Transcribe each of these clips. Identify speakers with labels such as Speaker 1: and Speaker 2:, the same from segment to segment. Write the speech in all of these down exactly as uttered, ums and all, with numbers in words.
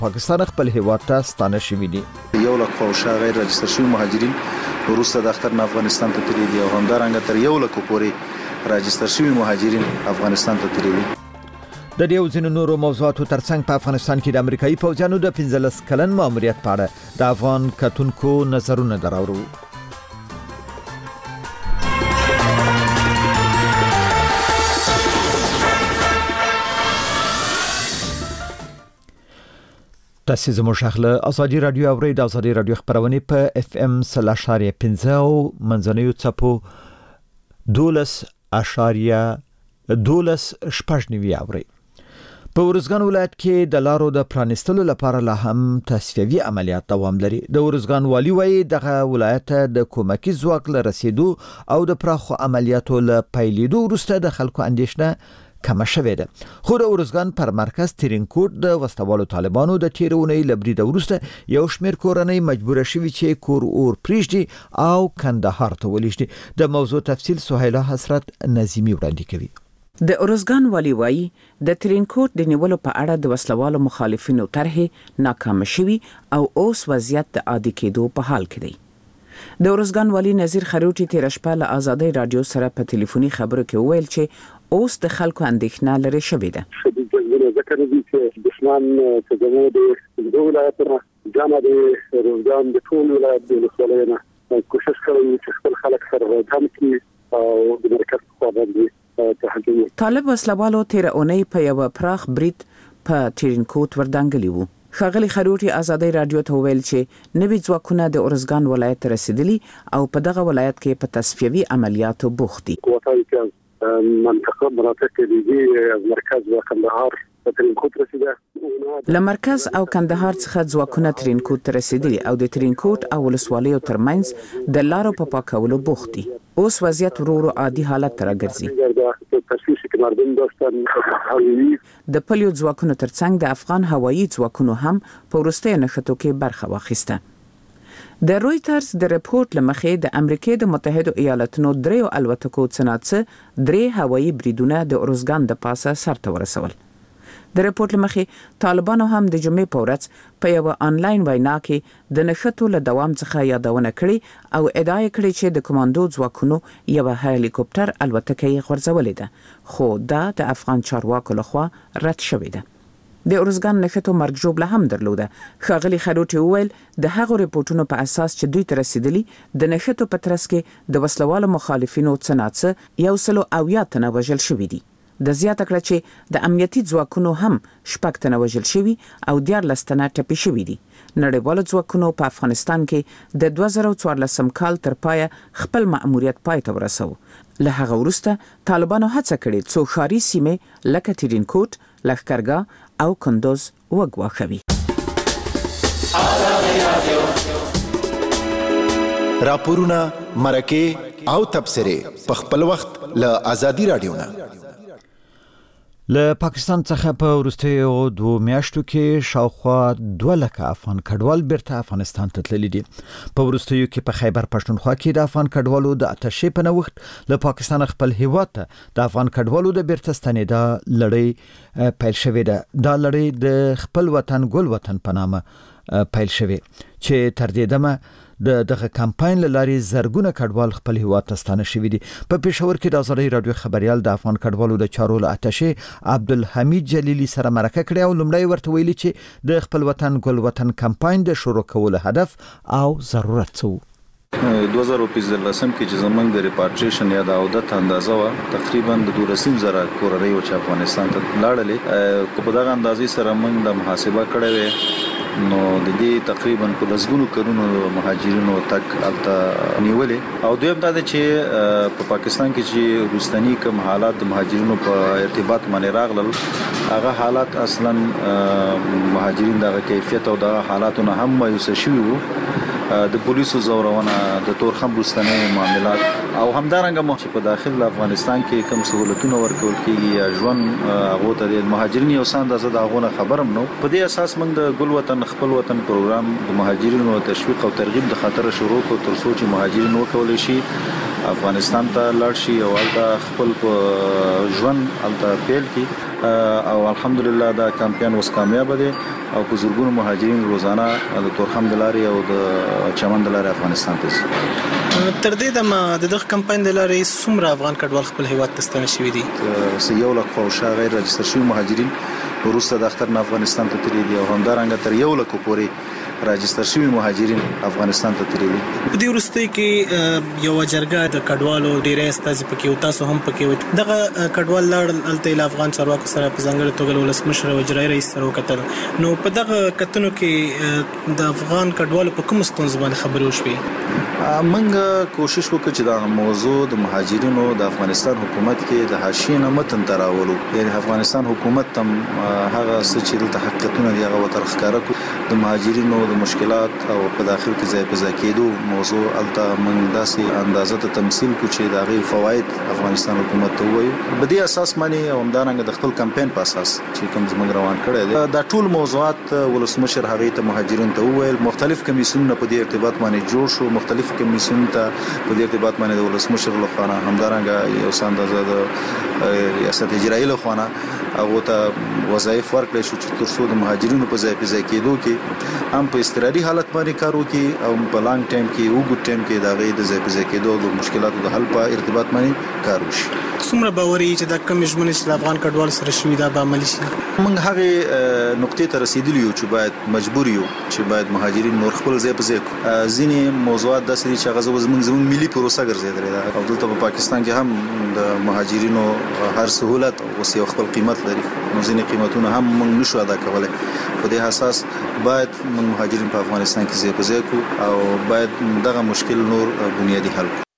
Speaker 1: پاکستان خپل هیواد ته ستانه شوي دي.
Speaker 2: یو لک فوشا غیر رجستر شوي مهاجرین وروسته د اختر نه افغانستان ته تللي دي او همدارنګه تر یو لک پورې رجستر شوي مهاجرین افغانستان ته تللي دي.
Speaker 1: د دې او ځینو نورو موضوعاتو ترڅنګ په افغانستان کې د امریکایي پوځیانو د پنځلس کلن ماموریت په اړه د افغان کتونکو نظرونه دراوړو. تاسو زموږ شغله ازادي رادیو اورئ. د ازادي رادیو خبرونه په اف ام سلاشاریا پنځه او منځنیو چپو دولس اشاریه دولس شپږ نیوي اورئ. په ورزګان ولایت کې د لارو د پرانستلو لپاره لا هم تصفیوي عملیات دوام لري. د ورزګان والی وایي دغه ولایت د کومکی ځواک له رسیدو او د پراخو عملیاتو له پیلېدو وروسته د خلکو اندېښنه کم شوه ده. خو د ورزګان پر مرکز ترینکوټ د وسوالو طالبانو د تیرونې لبري د ورسته یو شمیر کورنۍ مجبور شوي چې کور اور پریږدي او کندهار ته ولېږدي. د موضوع تفصیل سهیلا حسرت نظیمی وړاندې کوي.
Speaker 3: د ارزګان والی وایي د ترینکوټ د نیولو په اړه د وسلوالو مخالفینو طرحې ناکام شوي او اوس وضعیت د عادي کېدو په حال کې دی. د ارزګان والی نذیر خروټي تیر شپه له آزادۍ رادیو سره په ټلیفوني خبرو کې وویل چې اوس د خلکو اندېښنه لري شوې ده.
Speaker 4: د ذکر دي چې دشمن چې زموږ د دوه ولایتونو جامع د ارزګان د ټول ولایت د مسولینه کوشش کوي چې خپل خلک سره هم کې او د مرکز په باندې
Speaker 3: طالب وسلوالو تیر اونۍ په یو پراخ برید په ترینکوټ وردانګلی وو. خغلی خروټي آزادۍ رادیو ته ویل چې نوي ځواکونه د ارزګان ولایت رسیدلی او په دغه ولایت کې په تصفیوي عملیاتو بوخت دي.
Speaker 4: کوټای کې منطقه مناطق کې د مرکز و کندهار ترینکوټ رسیده.
Speaker 3: له مرکز او کندهار څخه ځواکونه ترینکوټ رسیدلی او د ترینکوټ او ولسوالیو ترمنځ د لارو په پاکولو بوخت دي. اوس وضعیت ورو ورو عادي حالت ته راګرځي. د پلیو ځواکونو ترڅنګ د افغان هوایي ځواکونو هم په وروستیو نښتو کې برخه واخیسته. د رویټرز د رپورت لمخې د امریکای د متحده ایالاتونو دریو الوتکو څناڅه درې هوایي بریدونه د ارزګان د پاسه سرته ورسول. د رپورت لمخې طالبانو هم د جمعې په ورځ په یو آنلاین وینا کې د نښتو له دوام څخه یادونه کړې او ادعا کړې چې د کمانډو ځواکونو یو هلیکوپټر الوتکه یې غورځولې ده، خو دا د افغان چارواکو لخوا رد شوې ده. د ارزګان نښتو مرګ ژوبله هم درلوده. ښاغلي خروټي وویل د هغو رپورټونو په اساس چې دوی ته رسیدلي د نښتو په ترڅ کې د وسلوالو مخالفینو څناڅه یو سلو اویا تنه وژل شوي دي. د زیاته کړه چې د امنیتي ځواکونو هم شپږ تنه وژل شوي او دیارلس تنه ټپي شوي دي. نړیوالو ځواکونو په افغانستان کې د دوه زره څوارلسم کال تر پایه خپل مأموریت پای ته ورساوه. له هغه وروسته طالبانو هڅه کړې څو ښاري سیمې لکه ترینکوټ، لښکرګاه او کندوز وګواښوي.
Speaker 5: راپورونه، مرکې او تبصرې په خپل وخت له آزادي رادیو نه.
Speaker 1: له پاکستان څخه په وروستیو دوه میاشتو کې شاوخوا دوه لکه افغان کډوال بیرته افغانستان ته تللي دي. په وروستیو کې په خیبر پښتونخوا کې د افغان کډوالو د اتشې په نوښت له پاکستان خپل هیواد ته د افغان کډوالو د بیرته ستنېدا لړۍ پیل شوې ده. دا لړۍ د خپل وطن ګل وطن په نامه پیل شوې چې تر دې دمه د دغه کمپاین لارې زرګونه کډوال خپل هیواد ته ستانه شوي دي. په پېښور کې د ازادۍ رادیو خبريال د افغان کډوالو د چارو له اتشې عبدالحمید جلیلی سره مرکه کړې او لومړی ورته ویلي چې د خپل وطن ګل وطن کمپاین د شروع کولو هدف او ضرورت څه و.
Speaker 2: دوه زره پنځلسم کې چې زمونږ د ریپاټریشن یا د عودت اندازه و تقریبا د دولسم زره کورنۍ چې افغانستان ته لاړلې، کو په دغه اندازې سره موږ د محاسبه کړې وې نو د دې تقریبا په لسګونو کلونو مهاجرینو تک الته نیولې. او دویم دا چې په پاکستان کې چې روستنی کوم حالات د مهاجرینو په ارتباط باندې راغلل، هغه حالات اصلا مهاجرین دغه کیفیت او دغه حالاتونه هم مایوس شوي وو. د پولیسو زورونه، د تورخم روستنی معاملات او همدارنګه مو چې په داخل افغانستان کې کوم سہولتونه ورکول کیږي یا ژوند هغه ته د مهاجرینو یو ساند از دغه خبرم نو. په دې اساس موږ د ګل وطن خپل وطن پروګرام د مهاجرینو تشویق او ترغیب د خاطر شروع کو تر څو چې مهاجرین وکول شي افغانستان ته لاړ شي او الته خپل ژوند الته پیل کی. او الحمدلله دا کمپاین اوس کامیاب دی او په زورګونو مهاجرین روزانه د تورخم د لارې او د چمن د لارې افغانستان ته ځي.
Speaker 6: تر دې دمه د دغه کمپاین د لارې څومره افغان کډوال خپل هیواد ته ستنه شوي دي؟
Speaker 2: یو لک خو شا غیر رجستر شوي مهاجرین وروسته د اختر نه افغانستان ته تللي دي او همدارنګه تر یو لک پورې راجستر شوي مهاجرین افغانستان ته تللي.
Speaker 6: په دې وروسته کې یو جرګه د کډوالو ډیری استازي پکې او تاسو هم پکې و. دغه کډوال لاړ الته له افغان چارواکو سره په ځانګړي توګه ولسمشر او اجرایي رئیس سره وکتل. نو په دغه کتنو کې د افغان کډوالو په کوم ستونزو باندې خبرې وشوې؟
Speaker 2: منګه کوشش وکړو چې دا موضوع د مهاجرینو د افغانستان حکومت کې د حاشیه نه متن تراولو. یعنی افغانستان حکومت تم هغه څه چې د حقیقتونو دی هغه وتر ښکارا کو د مهاجرینو د مشکلات او په داخل کې ځای په ځای کېدو موضوع الته من داسې اندازه ته تمثيل کو چې دا غي فواید افغانستان حکومت ته وایي. په دې اساس باندې او همدارنګه د خپل کمپاین په اساس چې کوم زموږ روان کړی دی دا ټول موضوعات ولسمشر هغه ته مهاجرین ته وویل. مختلف کمیسیونونه په دې ارتباط باندې جوړ شو. مختلف کمیسیون ته په دې ارتباط باندې د ولسمشر لخوا همدارنګه یو ساندازه د ریاست اجرایي لخوا هغه ته وظایف ورکړل شو چې ترڅو د مهاجرینو په ځای په ځای کېدو کې هم په استرادي حالت باندې کار وکړي او په لانګ ټایم کې او ګډ ټایم کې دا غي د ځای په ځای کېدو د مشکلاتو د حل په ارتباط باندې کار وشي.
Speaker 6: څومره باوري چې د کم ژمنې چې افغان کډوال سره شوي دا به عملي شي؟
Speaker 2: موږ هغه نقطې ته رسیدلی یو چې باید مجبور یو چې باید مهاجرین نور خپل ځای په ځای ځینې موضوعات د سړي چې غزو زموږ زموږ ملي پروسه ګرځیدلې ده او دلته په پاکستان کې هم د مهاجرینو هر سہولت او یو خپل قیمت لري. نو ځینې قیمتونه هم موږ نشو ادا کولای. په دې اساس باید موږ مهاجرین په افغانستان کې ځای په ځای کو او باید دغه مشکل نور بنیادی حل کو.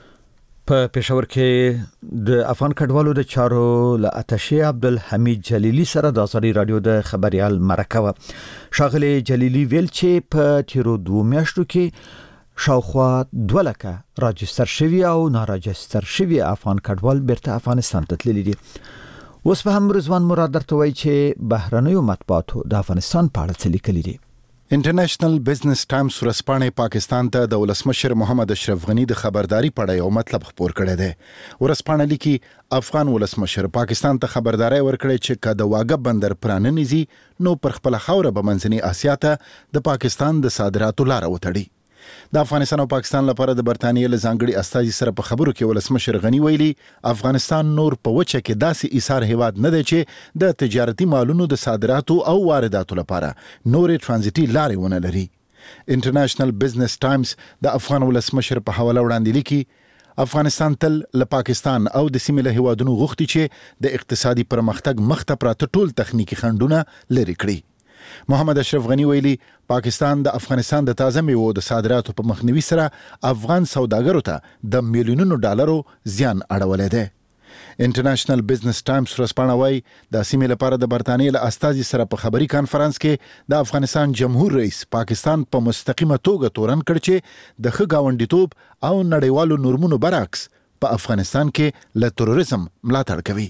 Speaker 1: په پېښور کې د افغان کډوالو د چارو له اتشې عبدالحمید جلیلی سره د ازادي رادیو د خبريال مرکه و. شاغلی جلیلی ویل چې په تیرو دوه میاشتو کې شاوخوا دوه لکه راجستر شوي او ناراجستر شوي افغان کډوال بیرته افغانستان ته تللي دي. اوس په هم رضوان مراد درته وایي چې بهرنیو مطبوعاتو د افغانستان په اړه څه لیکلي دي.
Speaker 5: انټرنیشنل بزنس ټایمز ورسپانې پاکستان ته د ولسمشر محمد اشرف غنی د خبرداري په اړه یو مطلب خبر کړی دی. ورسپانې لیکي افغان ولسمشر پاکستان ته خبرداري ورکړي چې کله د واګه بندر پراننیزي نو پر خپل خوره به منځني اسیا ته د پاکستان د صادراتو لار وتړي. د افغانستان او پاکستان لپاره د برتانیې له ځانګړي استازي سره په خبرو کې ولسمشر غنی ویلي افغانستان نور په وچه کې داسې ایثار هیواد نه دی چې د تجارتي مالونو د صادراتو او وارداتو لپاره نورې ترانزیتي لارې ونه لري. انټرنیشنل بزنس ټایمز د افغان ولسمشر په حواله وړاندې لیکي افغانستان تل له پاکستان او د سیمې له هیوادونو غوښتي چې د اقتصادي پرمختګ مخته پراته ټول تخنیکی خنډونه لري کړي. محمد اشرف غنی ویلي پاکستان د افغانستان د تازه میوو د صادراتو په مخنیوي سره افغان سوداګرو ته د میلیونونو ډالرو زیان اړولې ده. انټرنیشنل بزنس ټایمز ورسپانه وايي د سیمې لپاره د برتانیې له استازي سره په خبري کانفرنس کې د افغانستان جمهور رئیس پاکستان په مستقیمه توګه تورن کړ چې د ښه ګاونډیتوب او نړیوالو نورمونو برعکس په افغانستان کې له تروریزم ملاتړ کوي.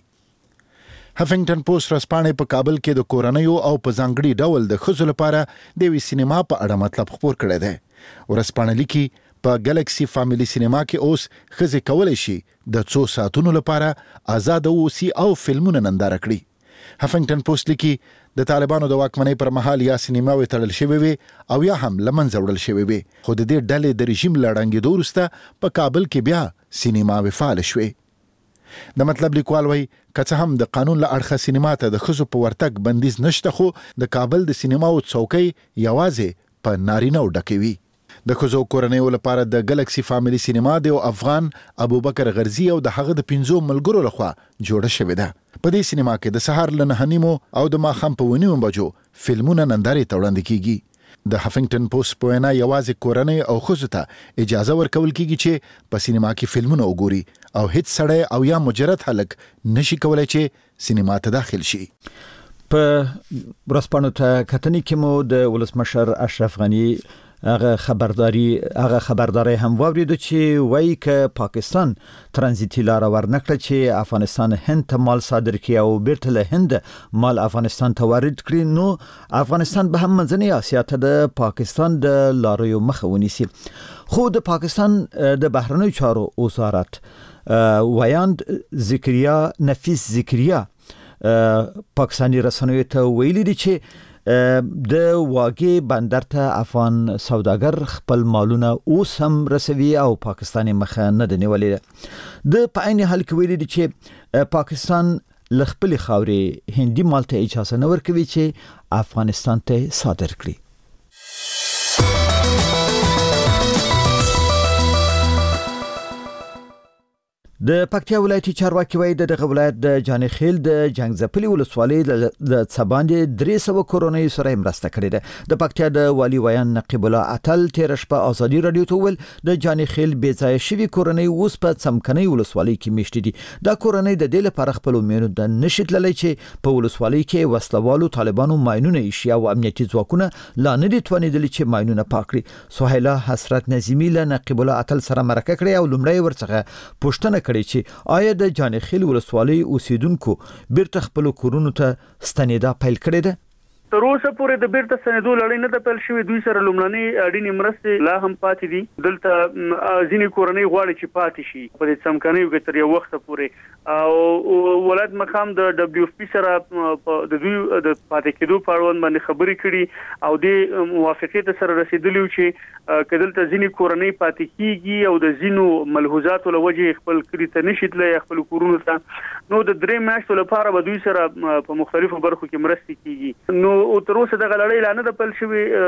Speaker 5: هفنګټن پوسټ رسپانې په کابل کې د کورنیو او په ځانګړي ډول د ښځو لپاره د وی سینما په اړه مطلب خبر کړی دی. ورسپانې لیکي په ګلیکسي فاميلي سینما کې اوس ښځې کولای شي د څو ساعتونو لپاره آزاد اوسي او فلمونه ننداره کړي. هفنګټن پوسټ لیکي د طالبانو د واکمنۍ پر مهال یا سینماوي تړل شوی وي او یا هم لمنځه وړل شوی وي خو د دې ډلې د رژیم لړنګېدو وروسته په کابل کې بیا سینماوي فعال شوي. د مطلب لیکوال وایي که څه هم د قانون له اړخه سینما ته د ښځو په ورتګ بندیز نشته خو د کابل د سینماو څوکۍ یوازې په نارینه‌و ډکې وي. د ښځو کورنیو لپاره د ګلیکسي فاميلي سینما د افغان ابوبکر غرزي او د هغه د پنځو ملګرو لخوا جوړه شوې ده. په دې سینما کې د سهار له نهه نیمو او د ماښام په اوه نیمو بجو فلمونه نندارې ته وړاندې کیږي. د هفنګټن پوسټ په وینا یوازې کورنۍ او ښځو ته اجازه ورکول کیږي چې په سینما کې فلمونه وګوري او هیڅ سړی او یا مجرد هلک نشي کولای چې سینما ته داخل شي.
Speaker 1: په ورسپانو ته کتنې کې مو د ولسمشر اشرف غنی هغه خبرداري هغه خبرداري هم واورید چې وایي ک پاکستان ترانزیتي لار ورنکړه چې افغانستان هند ته مال صادر کړي او بیرته له هند مال افغانستان ته وارد کړي نو افغانستان به هم منځنۍ اسیا ته د پاکستان د لارو مخه ونیسي. خو د پاکستان د بهرنیو چارو وزارت ویاند ذکریا نفیس ذکریا پاکستاني رسنیو ته ویلي دي چې د واګې بندر ته افغان سوداګر خپل مالونه اوس هم رسوي او پاکستاني مخه نه د نیولې د په عین حال کې ویلي دي چې پاکستان لخپل خاورې هندي مال ته اجازه نه ورکوي چې افغانستان ته صادر کړي. د پکتیا ولایتي چارواکي وایي د دغه ولایت د جانخیل د جنگزپلي ولسوالۍ د څباندې درې سوه کورنۍ سره مرسته کړې ده. د پکتیا د والي ویان نقیب الله اتل تیر شپه ازادي رادیو ته ویل د جانخیل بې ځای شوي کورنۍ اوس په څمکنۍ ولسوالۍ کې میشتې دي. دا کورنۍ د دې لپاره خپل مېنو د نشي تللی چې په ولسوالۍ کې وسلوالو طالبانو ماینونه ایښي او امنیتي ځواکونه لا نه دي توانېدلي چې ماینونه پاک کړي. سهیلا حسرت نظیمي له نقیب الله اتل سره مرکه کړې او لومړی ورڅخه پوښتنه چې آیا د جانخیل ولسوالۍ اوسیدونکو بیرته خپل کورونو ته ستنېدا پیل کړې ده؟
Speaker 7: تر اوسه پورې د بیرته ستنېدو لړۍ نه ده پیل شوې. دوی سره لومړنۍ اړینې مرستې لا هم پاتې دي. دلته ځینې کورنۍ غواړي چې پاتې شي په دې څمکنیو کې تر یو وخته پورې او ولایت مقام د دبليو اف پی سره د دوی د پاتې کېدو په اړوند باندې خبرې کړي او د موافقې ته سره رسیدلی چې کدلته ځینې کورنۍ پاتې کیږي او د ځینو ملحوظاتو له وجې خپل کړي ته نشي تللی خپل کورونو ته، نو د درې میاشتو لپاره به دوی سره په مختلفو برخو کې مرستې کیږي. نو او تر اوسه دغه لړۍ لا نه ده پیل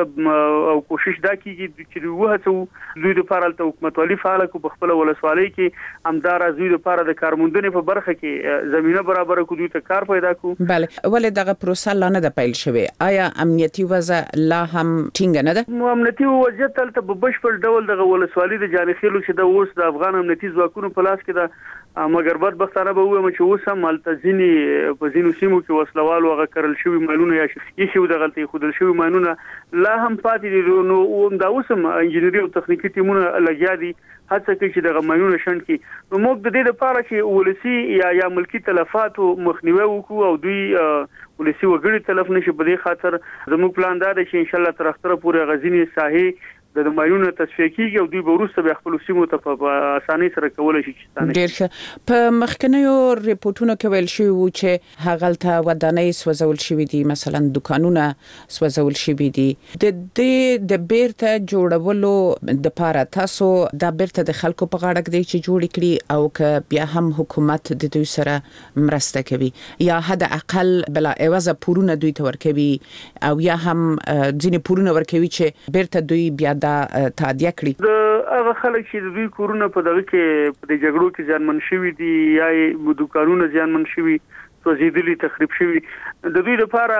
Speaker 7: شوې او کوشش دا کیږي چې دوی وهڅوي دوی لپاره د حکومتوالي فعال کو په خپل ولسوالۍ کې همدار دوی لپاره د کارموندنې په برخه کې زمينه برابر کو دوی ته کار پیدا کو.
Speaker 3: بله، ولې دغه پروسه لا نه ده پیل شوې؟ آیا امنیتي وضع لا هم ټینګ نه ده؟
Speaker 7: امنیتي وضعیت تلته په بشپړ ډول دغه ولسوالۍ د جانخیل چې د اوس د افغان امنیتي ځواکونو په لاس کې ده، مګر بدبختانه به وایم چې اوس هم ملتزمي په ځینو سیمو کې وسلوال او غکرل شوی مالونه یا شي د غلطي خودل شوی مالونه لا هم پاتې دي. نو دا اوس هم انجینری او تخنیکی ټیمونه لګیا دي هڅه کوي چې دغه مالونه شند کی. نو موږ د دې لپاره چې ولسی یا یا ملکی تلفات مخنیوي وکړو او دوی ولسی وګړي تلف نشي، په دې خاطر زموږ پلان دا دی چې ان شاء الله تر اختره پورې غزنی ساحې د مایونو تصفیه کیږي او دوی به وروسته به خپل سیمو ته په اسانۍ سره کولای شي چې ستانه.
Speaker 3: ډیر ښه. په مخکنیو ریپورتونو کې ویل شوی و چې هغلته ودانۍ سوځول شوې دي، مثلا دکانونه سوځول شوې دي. د دې د بیرته جوړولو د لپاره تاسو د بیرته د خلکو په غاړه کې چې جوړ کړي او که بیا هم حکومت د دوی سره مرسته کوي یا حد اقل بلا عوض پورونه دوی ته ورکوي او یا هم ځینې پورونه ورکوي چې بیرته دوی بیا دا تادیه کړی؟
Speaker 7: د هغه خلک چې د دوی کورونه په دغه کې په دې جګړو کې ځانمن شوي دي یا دکانونه ځانمن شوي سوځېدلي تخریب شوي، د دوی لپاره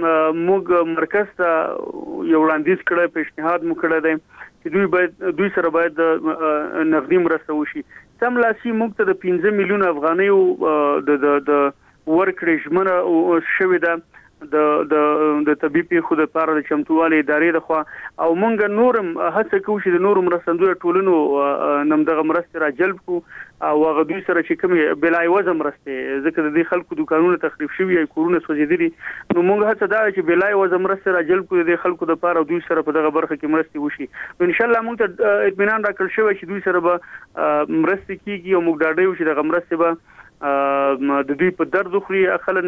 Speaker 7: موږ مرکز ته یو وړاندیز کړی، پیشنهاد مو کړی دی چې دوی باید دوی سره باید نقدي مرسته وشي. سملاسي موږ ته د پنځه میلیون افغانیو د د ورکړې ژمنه شوې ده د د د طبيبي خود لپاره د چمتووالي ادارې د خوا او مونږ نورم هڅه کوو چې د نورم مرستندوی ټولنو نم دغه مرسته را جلب کو او هغه دوی سره چې کوم بلای وزم مرسته ځکه د دې خلکو دکانونه تخریب شوي او کورونه سوځېدلي، نو مونږ هڅه دا چې بلای وزم مرسته را جلب کو د خلکو د لپاره دوی سره په دغه برخه کې مرسته وشي. ان شاء الله مونږ ته اطمینان راکړل شوی چې دوی سره به مرسته کیږي او موږ ډاډه یو چې دغه مرسته به د دوی په درد خوري اخلن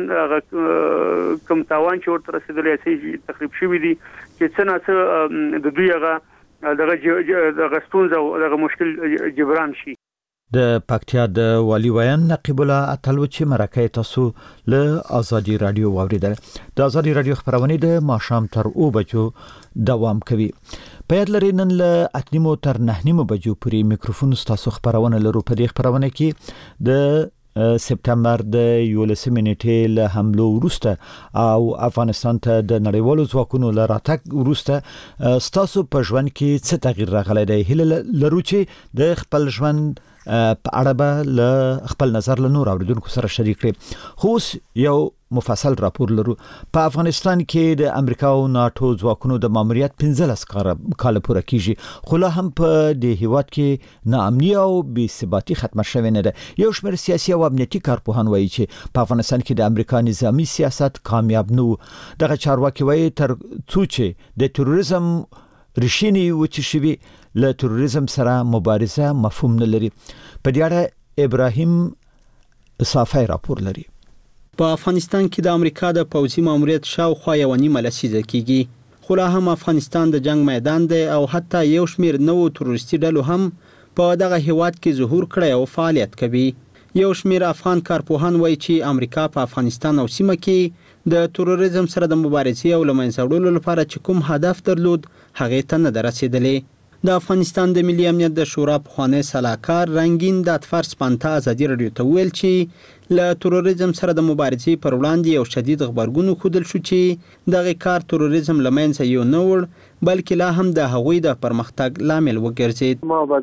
Speaker 7: کم تاوان چې ورته رسیدلی چې تخریب شوی دي چې څنګه څه د دوی هغه دغه دغه ستونزه او دغه مشکل جبران شي.
Speaker 1: د پکتیا د والی ویان نقیب الله اتل چې مرکه تاسو له ازادي رادیو واوریدل. د ازادي رادیو خبرونه د ماښام تر او بجو دوام کوي. په یاد لرئ نن له اتنیمو تر نهنیمو بجو پورې میکروفون تاسو خبرونه لرو. په دې خبرونه کې د سپتمبر د یولسمې نیټې له حملو وروسته او افغانستان ته د نړیوالو ځواکونو له راتګ وروسته ستاسو په ژوند کې څه تغییر راغلی دی؟ هیله لرو چې د خپل ژوند په اړه به له خپل نظر له نور اوریدونکو سره شریک کړئ. خو اوس یو مفصل راپور لرو. په افغانستان کې د امریکا او ناتو ځواکونو د ماموریت پنځلس کاله پوره کیږي، خو لا هم په دې هیواد کې ناامني او بې ثباتي ختمه شوې نه ده. یو شمېر سیاسي او امنیتي کارپوهان وایي چې په افغانستان کې د امریکا نظامی سیاست کامیاب نه و. دغه چارواکي وایي تر څو چې د تروریزم رښینی و چې شوي له تروریزم سره مبارزه مفهوم نه لري. په دې اړه ابراهیم صافی راپور لري.
Speaker 8: په افغانستان کې د امریکا د پوځي ماموریت شاوخوا یو نیمه لسیزه کېږي، خو لا هم افغانستان د جنگ میدان دی او حتی یو شمېر نوو تروریستي ډلو هم په دغه هیواد کې ظهور کړی او فعالیت کوي. یو شمېر افغان کارپوهان وایي چې امریکا په افغانستان او سیمه کې د تروریزم سره د مبارزې او له منځه وړلو لپاره چې کوم هدف درلود هغې ته نه ده رسېدلی. د افغانستان د ملي امنیت د شورا پخوانی سلاکار رنګین د اطفار سپانته ازادي راډیو ته وویل چې له تروریزم سره د مبارزې پر وړاندې یو شدید غبرګون وښودل شو چې دغه کار تروریزم له منځه یو نه وړ بلکې لا هم د هغوی د پرمختګ لامل وګرځید.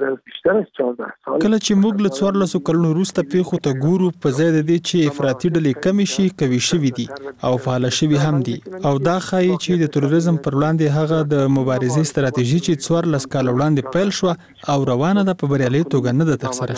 Speaker 9: کله چې موږ له څوارلسو کلونو وروسته پیښو ته ګورو، په ځای د دې چې افراطي ډلې کمې شي قوي شوي دي او فعاله شوي هم دي، او دا ښایي چې د تروریزم پر وړاندې هغه د مبارزې ستراتیژي چې څوارلس کاله وړاندې پیل شوه او روانه ده په بریالۍ توګه نه ده ترسره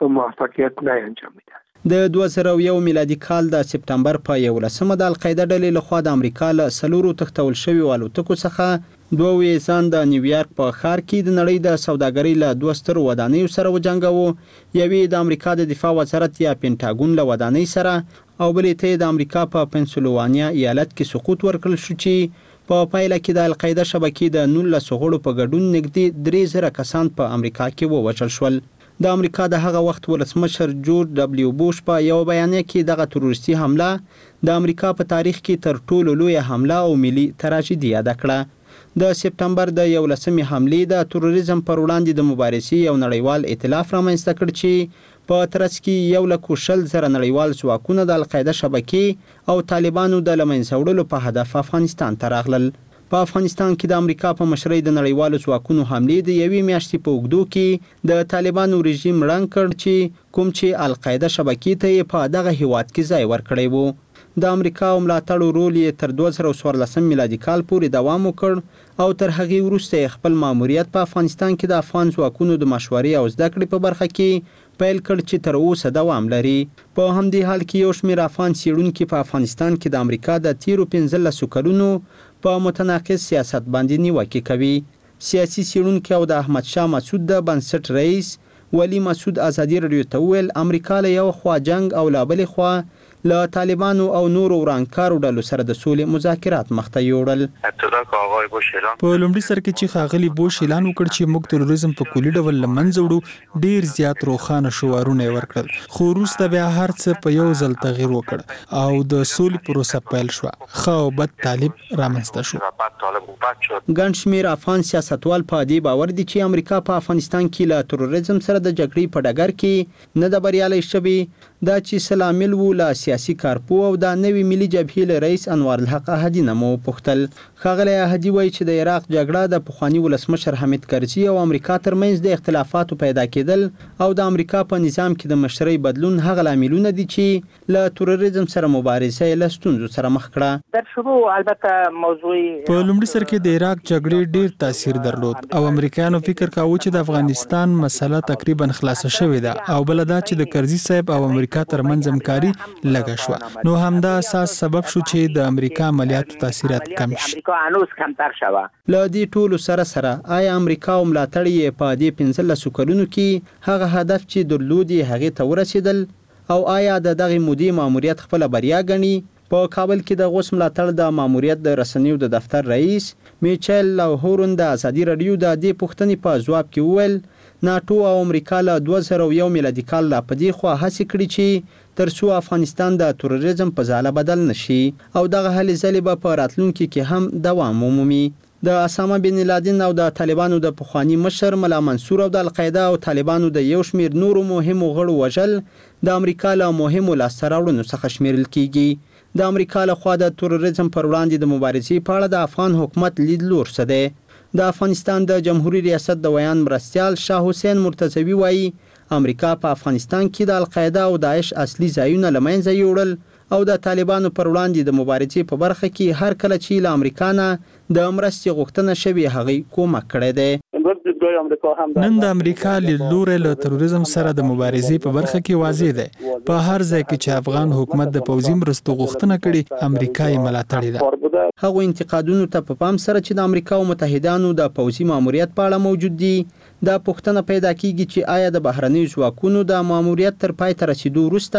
Speaker 9: شوې.
Speaker 8: د دوه زره یو میلادي کال د سپتمبر په یولسمه د القاعده ډلې لخوا د امریکا له څلورو تښتول شویو الوتکو څخه دوه ویې ځان د نیویارک په ښار کې د نړۍ د سوداګرۍ له دوه سترو ودانیو سره وجنګاوه، یوې د امریکا د دفاع وزارت یا پینټاګون له ودانۍ سره او بلې ته د امریکا په پنسلوانیا ایالت کې سقوط ورکړل شو چې په پایله کې د القاعده شبکې د نولسو غړو په ګډون نږدې درې زره کسان په امریکا کې ووژل شول. د امریکا د هغه وخت ولسمشر جورج ډبلیو بوش په یو بیانیه کې دغه تروریستي حمله د امریکا په تاریخ کې تر ټولو لویه حمله او ملي تراژیدي یاد کړه. د سپتمبر د یولسمې حملې د تروریزم پر وړاندې د مبارزې یو نړیوال ائتلاف رامنځته کړ چې په ترڅ کې یو لک شل زره نړیوال ځواکونه د القاعده شبکې او طالبانو د له منځه وړلو په هدف افغانستان ته راغلل. په افغانستان کې د امریکا په مشرۍ د نړیوالو ځواکونو حملې د یوې میاشتې په اوږدو کې د طالبانو رژیم ړنګ کړ چې کوم چې القاعده شبکې ته یې په دغه هیواد کې ځای ورکړی و. د امریکا ملاتړ رول یې تر دوه زره څوارلسم میلادي کال پورې دوام وکړ او تر هغې وروسته یې خپل ماموریت په افغانستان کې د افغان ځواکونو د مشورې او زده کړې په برخه کې پیل کړ چې تر اوسه دوام لري. په همدې حال کې یو شمېر افغان څېړونکي په افغانستان کې د امریکا د تیرو پنځلسو کلونو په متناقض سیاست باندې نیوکې کوي. سیاسي څېړونکي او د احمد شاه مسعود د بنسټ رئیس ولی مسعود ازادي راډیو ته وویل امریکا له یو خوا جنگ او له بلې خوا له طالبانو او نورو ورانکارو ډلو سره د سولې مذاکرات مخته یوړل.
Speaker 9: په لومړي سر کې چې ښاغلي بوش اعلان وکړ چې موږ تروریزم په کلي ډول له منځه وړو، ډیر زیات روښانه شعارونه یې ورکړل، خو وروسته بیا هر څه په یو ځل تغیر وکړ او د سولې پروسه پیل شوه. ښه او بد طالب رامنځته شو.
Speaker 8: ګڼ شمېر افغان سیاستوال په دې باور دي چې امریکا په افغانستان کې له تروریزم سره د جګړې په ډګر کې نه ده بریالی شوې. دا چې څه لامل و له سیاسي کارپو او د نوې ملي جبهې له رئیس انوار الحق احدي نه مو وپوښتل. ښاغلی احدي وایي چې د عراق جګړه د پخواني ولسمشر حامد کرزي او امریکا ترمنځ د اختلافاتو پیدا کېدل او د امریکا په نظام کې د مشرۍ بدلون هغه لاملونه دي چې له تروریزم سره مبارزه یې له ستونزو سره مخ کړه.
Speaker 9: په لومړي سر کې د عراق جګړې ډیر تاثیر درلود او امریکایانو فکر کاوه چې د افغانستان مسله تقریبا خلاصه شوې ده او بل دا چې د کرزي صاحب او امریکا ترمنځ همکاري لږه شوه، نو همدا اساس سبب شو چې د امریکا عملیاتو تاثیرات کم شي.
Speaker 8: له دې ټولو سره سره آیا امریکا او ملاتړ یې په دې پنځلسو کلونو کې هغه هدف چې درلود یې هغې ته ورسېدل او آیا د دغې مودې ماموریت خپله بریا ګڼي؟ په کابل کې د غوث ملاتړ د ماموریت د رسنیو د دفتر رئیس میچل لاهورن د ازادي راډیو د دې پوښتنې په ځواب کې وویل ناټو او امریکا له دوه زره یو میلادي کال لا په دې خوا هڅې کړي چې تر څو افغانستان د تروریزم په ځاله بدل نشي او دغه هلې ځلې به په راتلونکي کې هم دوام ومومي. د اسامه بن لادن او د طالبانو د پخوانی مشر ملا منصور او د القاعده او طالبانو د یو شمېر نورو مهمو غړو وژل د امریکا له مهمو لاسته راوړنو څخه شمیرل کیږي. د امریکا له خوا د تروریزم پر وړاندې د مبارزې په اړه د افغان حکومت لیدلور څه دی؟ د افغانستان د جمهوریت ریاست د ویان مرستیال شاه حسین مرتضوی وایي امریکا په افغانستان کې د القاعده او داعش اصلي ځایونه له منځه یوړل او د طالبانو پر وړاندې د مبارزې په برخه کې هر کله چې له امریکا نه د مرستې غوښتنه شوې هغې کومک کړی دی.
Speaker 9: نن د امریکا لیدلوری له تروریزم سره د مبارزې په برخه کې واضح دی. په هر ځای کې چې افغان حکومت د پوځي مرستو غوښتنه کړې امریکا یې ملاتړې ده.
Speaker 8: هغو انتقادونو ته په پام سره چې د امریکا او متحدانو د پوځي ماموریت په اړه موجود دي دا پوښتنه پیدا کیږي چې آیا د بهرنیو ځواکونو د ماموریت تر پای ته رسیدو وروسته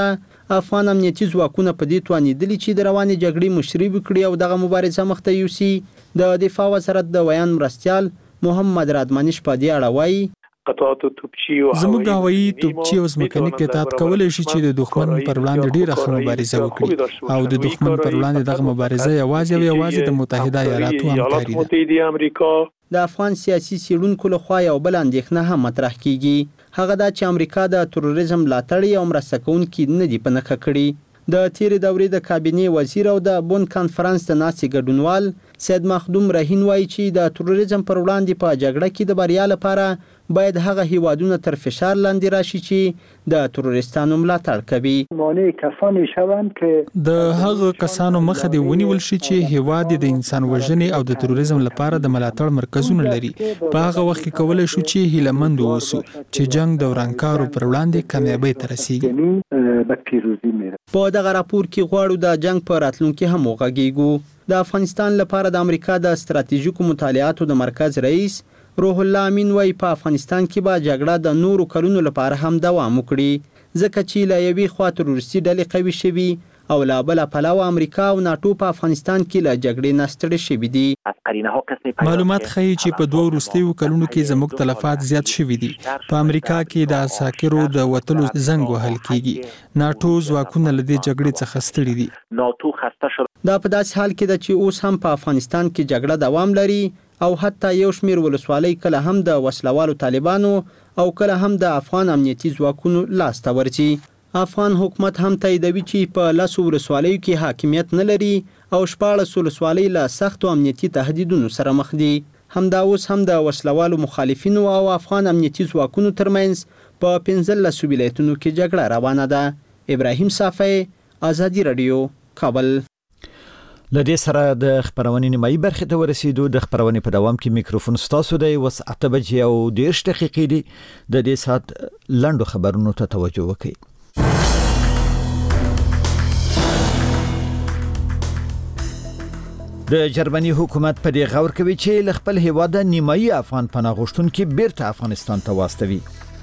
Speaker 8: افغان امنیتي ځواکونه په دې توانیدلي چې د روانې جګړې مشري وکړي او دغه مبارزه مخته یوسي. د دفاع وزارت د ویان مرستیال محمد رادمنش په دې اړه وایي
Speaker 9: زموږ هوایي توپچي او ځمکني قطعات کولای شي چې د دښمن پر وړاندې ډیره ښه مبارزه وکړي او د دښمن پر وړاندې دغه مبارزه یوازې او یوازې د متحده ایالاتو همکاري ده.
Speaker 8: د افغان سیاسي څېړونکو لخوا یو بل اندېښنه هم مطرح کیږي، هغه دا چې امریکا د تروریزم ملاتړ او مرسته کوونکي نه دي په نښه کړي. د تیرې دورې د کابینې وزیر او د بون کانفرنس د ناستې ګډونوال سید مخدوم رهین وایي چې د تروریزم پر وړاندې په جګړه کې د بریا لپاره باید هغه هیوادونه تر فشار لاندې راشي چې د تروریستانو ملاتړ کوي.
Speaker 9: د هغه کسانو مخه دی ونیول شي چې هیواد د انسان وژنې او د تروریزم لپاره د ملاتړ مرکزونه لري. په هغه وخت کې کولای شو چې هیلهمند اوسو چې جنگ د ورانکارو پر وړاندې کامیابی ته رسیږي.
Speaker 8: په دغه راپور کې غواړو د جنگ په راتلونکي هم وغږیږو. د افغانستان لپاره د امریکا د ستراتیژیکو مطالعاتو د مرکز رئیس روح الله امین وایي په افغانستان کې به جګړه د نورو کلونو لپاره هم دوام وکړي، ځکه چې له یوې خوا تروریستي ډلې قوي شوي او له بله پلوه امریکا او ناټو په افغانستان کې له جګړې نه ستړي شوي دي.
Speaker 9: معلومات ښیي چې په دوه وروستیو کلونو کې زموږ تلفات زیات شوي دي. په امریکا کې د عساکرو د وتلو زنګ وهل کیږي. ناټو ځواکونه له دې جګړې څخه ستړي دي.
Speaker 8: دا په داسې حال کې ده چې اوس هم په افغانستان کې جګړه دوام لري او حتی یو شمیر ولسوالۍ کله هم د وسلوالو طالبانو او کله هم د افغان امنیتي ځواکونو لاس ته ورځي. افغان حکومت هم تاییدوي چې په لسو ولسوالیو کې حاکمیت نه لري او شپاړس ولسوالۍ له سختو امنیتي تهدیدونو سره مخ دي. همدا اوس هم د وسلوالو مخالفینو او افغان امنیتي ځواکونو ترمنځ په پنځلسو ولایتونو کې جګړه روانه ده. ابراهیم صافی، آزادي رادیو، کابل.
Speaker 1: لدې سره د خبرونې نیمایي برخې ته ورسېدو. د خبرونې په دوام کې میکروفون ستاسو دی. وس اته بجې او دېرش دقیقې دي. د دې ساعت لنډو خبرونو ته توجه وکړئ. د جرمني حکومت په دې غور کوي چې ل خپل هیواد نیمایي افغان پناه غوښتونکي بیرته افغانستان ته واستوي.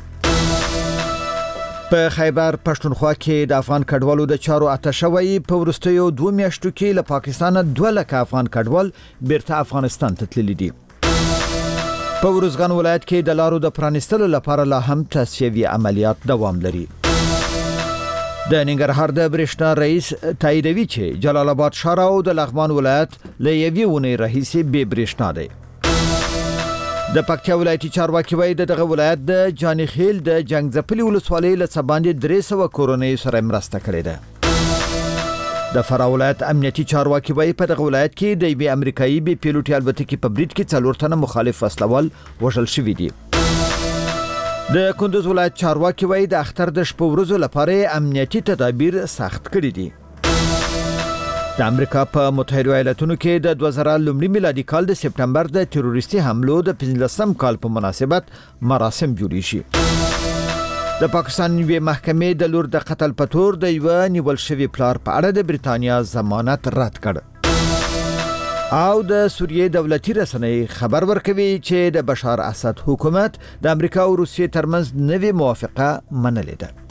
Speaker 1: په خیبر پښتونخوا کې د افغان کډوالو د چارو اتشوي په ورستیو دوه میاشتو کې له پاکستان دوه لک افغان کډوال بیرته افغانستان ته تللي دي. په ورزګان ولایت کې د لارو د پرانستلو لپاره لا هم تصفیوي عملیات دوام لري. د ننګرهار د برېښنا رئیس تاییدوي چې جلال آباد ښار او د لغمان ولایت له یوې ونې راهیسې بې برېښنا دی. د پکتیا ولایتي چارواکي وایي دغه ولایت د جانخیل د جنگځپلي ولسوالۍ له څخه باندې درې سوه کورنۍ سره مرسته کړې ده. د فراه ولایت امنیتي چارواکي وایي په دغه ولایت کې د یوې امریکایي بې پیلوټي الوتکې په برید کې څلور تنه مخالف وسلوال وژل شوي دي. د کندوز ولایت چارواکي وایي د اختر د شپو ورځو لپاره امنیتي تدابیر سخت کړي دي. د امریکا په متحده ایالاتونو کې د دوه زره لومړي میلادي کال د سپټمبر د تروریستي حملو د پنځلسم کال په مناسبت مراسم جوړ شي. د پاکستان یوې محکمې د لور د قتل په تور د یو نیول شوي پلار په اړه د بریتانیا ضمانت رد کړ. او د سوریې دولتي رسنۍ خبر ورکوي چې د بشار اسد حکومت د امریکا او روسیې ترمنځ نوې موافقه منلې ده.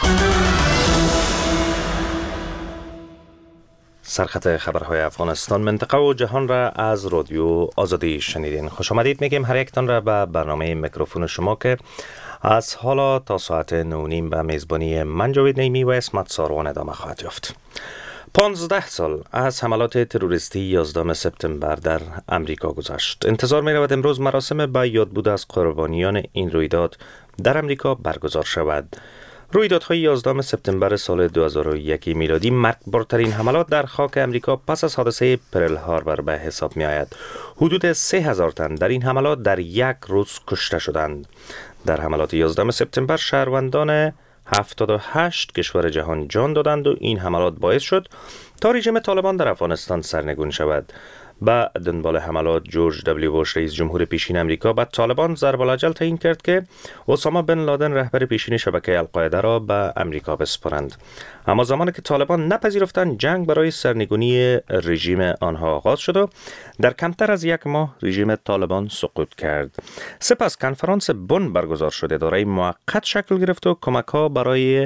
Speaker 10: سرخط خبرهای افغانستان منطقه و جهان را از رادیو آزادی شنیدین. خوش آمدید میگیم هر یکتان را به برنامه میکروفون شما که از حالا تا ساعت نو نیم به میزبانی من جاوید نیمی و اسمت ساروان ادامه خواهد یافت. پانزده سال از حملات تروریستی یازدهم سپتامبر در امریکا گذشت. انتظار می رود امروز مراسم به یادبود از قربانیان این رویداد در امریکا برگزار شود. رویدادهای یازدهم سپتامبر سال دو هزار و یک میلادی مرگبارترین حملات در خاک امریکا پس از حادثه پرل هاربر به حساب می آید. حدود سه هزار تن در این حملات در یک روز کشته شدند. در حملات یازدهم سپتامبر شهروندان هفتاد و هشت کشور جهان جان دادند و این حملات باعث شد تا رژیم طالبان در افغانستان سرنگون شود. با دنبال حملات جورج دبلیو بوش رئیس جمهور پیشین امریکا به طالبان ضرب الاجل تعیین کرد که اسامه بن لادن رهبر پیشین شبکه القاعده را به امریکا بسپارند. اما زمانی که طالبان نپذیرفتند جنگ برای سرنگونی رژیم آنها آغاز شد و در کمتر از یک ماه رژیم طالبان سقوط کرد. سپس کنفرانس بن برگزار شده اداره موقت شکل گرفت و کمک‌ها برای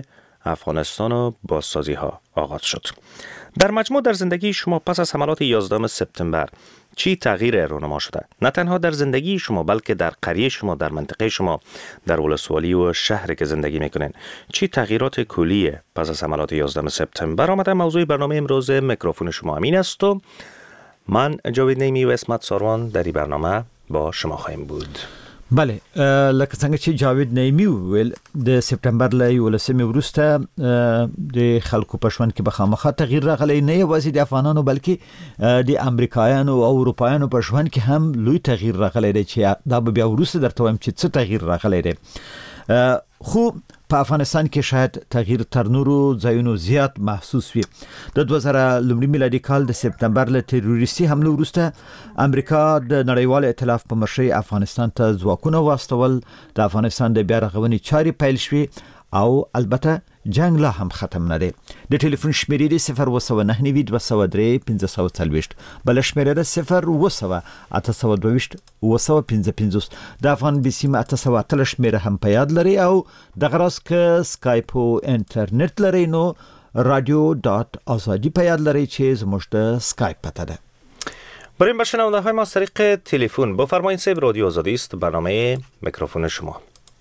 Speaker 10: افغانستان و بازسازی ها آغاز شد. در مجموع در زندگی شما پس از حملات یازدهم سپتامبر چی تغییر رونما شده؟ نه تنها در زندگی شما بلکه در قریه شما، در منطقه شما، در ولسوالی و شهری که زندگی میکنین. چی تغییرات کلی پس از حملات یازدهم سپتامبر آمده؟ موضوع برنامه امروز میکروفون شما امین است و من جاوید نیمی و اسمت ساروان در این برنامه با شما خواهیم بود.
Speaker 1: بله، لکه څنګه چې جاوید نیمی ویل د سپتامبر له یولسمې وروسته د خلکو په ژوند کې به خامخا تغییر راغلی، نه یوازې د افغانانو بلکې د امریکایانو او اروپایانو په ژوند کې هم لوی تغییر راغلی دی چې دا به بیا وروسته درته وایم چې څه تغییر راغلی دی. خو په افغانستان کې شاید تغییر تر نورو ځایونو زیات محسوس وي. د دوه زره لومړي میلادي کال د سپتامبر له تروریستي حملو وروسته امریکا د نړیوال ائتلاف په مشرۍ افغانستان ته ځواکونه واستول، د افغانستان د بیا رغونې چارې پیل شوې او البته جنگ لا هم ختم نه دی. د ټلیفون شمیرې دی صفر اوه سوه نهه نوي دوه سوه درې پنځه سوه څلوېښت، بله شمیره ده صفر اوه سوه اته سوه دوه ویشت اوه سوه پنځه پنځوس. د افغان بي سیم اته سوه اتلس شمیره هم په یاد لري او دغه راز که سکایپ او انټرنیټ لري نو رادیو دات آزادی په یاد لري چې زموږ د سکایپ پته ده.
Speaker 10: بریم به شنونده های ما از طریق تلفن. بفرمایید صاحب، رادیو آزادی است، برنامه میکروفون شما.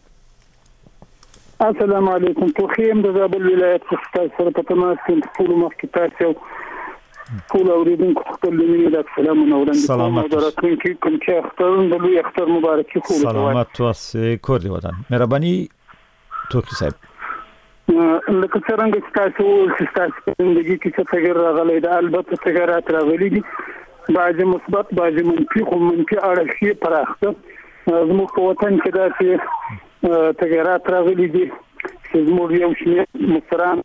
Speaker 11: السلام علیکم. توخیم د زابل ولایت څخه سره په تماس کې ټول مخکې او ټول اوریدونکو خپل لمنې د سلامونه وړاندې کوم او دراتونکو کوم چې اخترون د لوی اختر مبارکي خو
Speaker 1: سلامت واسه کور دی ودان. مهرباني توخی صاحب.
Speaker 11: لکه څنګه چې تاسو چې تاسو په زندگی کې څه تغیر راغلی دا البته تغیرات راغلي دي، بعضی مثبت بعضی منفي، خو منفي اړخ پراخه زموږ په وطن کې داسې تغیرات راغلي دي چې زموږ یو شمېر مشران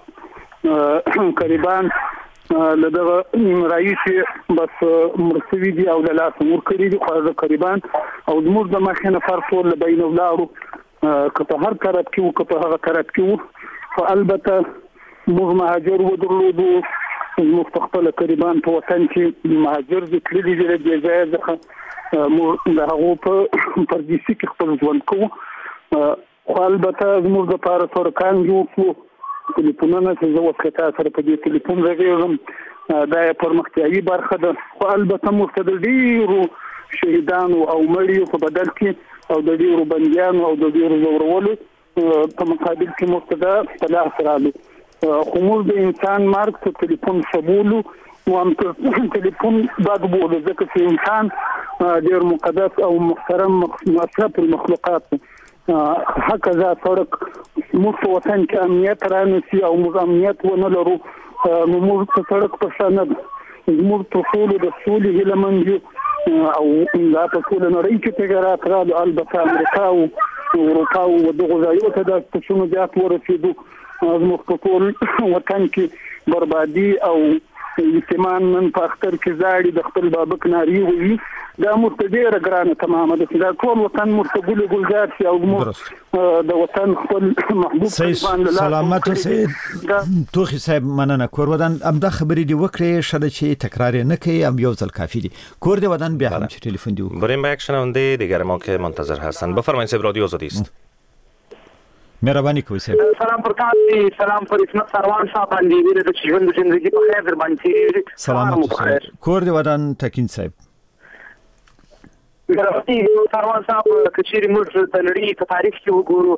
Speaker 11: زموږ قریبان له دغه رئیس بس مرسوي دي او له لاسه ورکړي دي، خو هغه قریبان او زموږ د مخې نه فرق ټول له بین ولاړو که په هر طرف کې وو که په هغه طرف کې وو. خو البته موږ مهاجر ودرلودو، زموږ په خپله قریبان په وطن کې مهاجر دي، تللي دي له دې ځایه څخه موږ د هغو په پردیسي کې خپل ژوند کوو. خو البته زموږ دپاره ترکان جوړ کړو، تلیفونونه چې زه اوس که تا سره په دې تلیفون غږېږم دا یې پرمختیایي برخه ده. خو البته موږ ته د ډېرو شهیدانو او مړیو په بدل کې او د ډېرو بندیانو او د ډېرو ځورولو په مقابل کې موږ ته دا په لاس رالو. خو موږ د انسان مرګ ته تلیفون شبولو و هم تلیفون بد بولو، ځکه چې انسان ډېر مقدس او محترم اشرف المخلوقات حق ذا سړک موږ په وطن کې امنیت رانیسي او موږ امنیت ونه لرو نو موږ په سړک په شان زموږ په ټولو د سولې هیله مند یو او دا په ټوله نړۍ کې تغیرات راغلي. البته امریکا او اروپا او دغه ځایونو ته د څه زیات ورسېدو، زموږ په ټول وطن کې بربادي او یتیمان نن په اختر کې زاړي د خپل بابک ناري وي. دا موږ ته ډېره ګرانه تمامه ده چې دا ټول وطن موږ ته ګل ګلزار شي او موږ د وطن خپل محبوب
Speaker 1: سلامت اوسئ. توخی صاحب مننه. کور ودان همدا خبرې دی وکړې شاید چې تکرار نه کوي، هم یو ځل کافی دی. کور دی ودان بیا هم چې تلیفون دی.
Speaker 10: بریم به یک شنونده دیگر ما که منتظر هستند. بفرمایید صاحب، رادیو آزادی است.
Speaker 1: مهرباني کوئ صاحب.
Speaker 12: سلام پر تاسو، سلام پر اسمت سروان صاحب باندې د ژوند د ژوندۍ په خیر در باندې
Speaker 1: سلامت اوسئ. کور دی ودان تکین صاحب.
Speaker 12: ګرفتي سروان صاحب کچېری موږ د نړۍ په تاریخ کې وګورو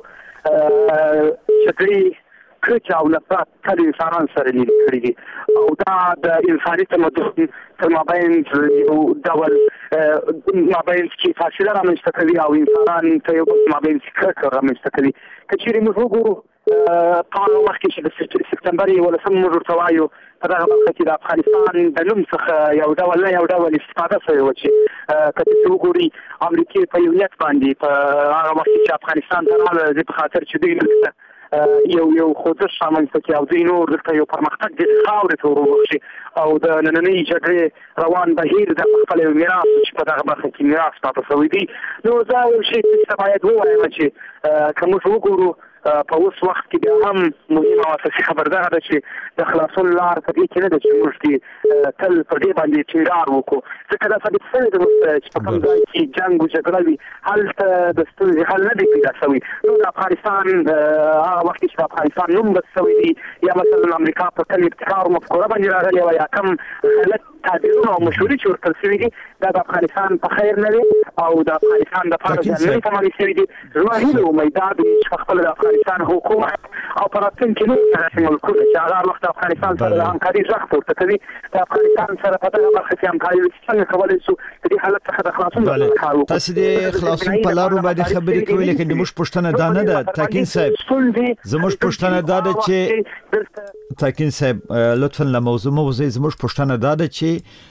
Speaker 12: شکري کچ او نفرت تل انسانان سره لیدل کړي دي او دا د انساني تمدن تر مابین یو ډول مابین کې فاصله رامنځته کوي او انسانان ته یو مابین کې رامنځته کوي. کچېری موږ وګورو قانون مخکې چې د سپتمبر یولسم موږ ورته وایو په دغه برخه کې د افغانستان د نوم څخه یو ډول نه یو ډول استفاده شوې وه چې که تاسو وګورئ امریکې په یو نیت باندې په هغه وخت چې افغانستان ته راغله د په خاطر چې دوی دلته یو یو خوځښت رامنځته کړي او دوی نور دلته یو پرمختګ د خاورې ته وروبخښي او د نننۍ جګړې روان بهیر د خپل یو میراث چې په دغه برخه کې میراث پاته شوی دی. نو زه یو شی چې باید ووایم چې که موږ وګورو په اوس وخت کې هم مهمه واساسي خبردار ده چې د خلاصون لار په دې کې نه ده چې موږ دې تل په دې باندې ټینګار وکړو ځکه دا ثابت شوی ده چې په کوم ځای کې جنګ او جګړه وي هلته د ستونزې حل نه دی پیدا شوی. نو د افغانستان هغه وخت چې د افغانستان نوم بس شوی دی یا مثلا امریکا په تل ابتکار مفکوره باندې راغلی وي یا کوم غلط تعبیرونه او مشورې چې ورکړل شوي دي دا د افغانستان په خیر نه دی او د افغانستان دپاره ځانګړي تمامې شوي دي. زما هیله امید دا ده چې په خپله د افغانستان حکومت او په راتلونکي نور داسې ملکونه چې هغه هر وخت د افغانستان سره د همکاري غږ پورته کوي د افغانستان سره په دغه برخه کې همکاري وکړي څنګه کولی شو د دې حالت څخه د خلاصون لپاره کار وکړو.
Speaker 1: تاسو د خلاصون په لارو باندې خبرې کوئ لیکن زموږ پوښتنه دا نه ده تاکین صاحب زموږ پوښتنه دا ده چې تاکین صاحب لطفا له موضوع مو وځئ. زموږ پوښتنه دا ده چې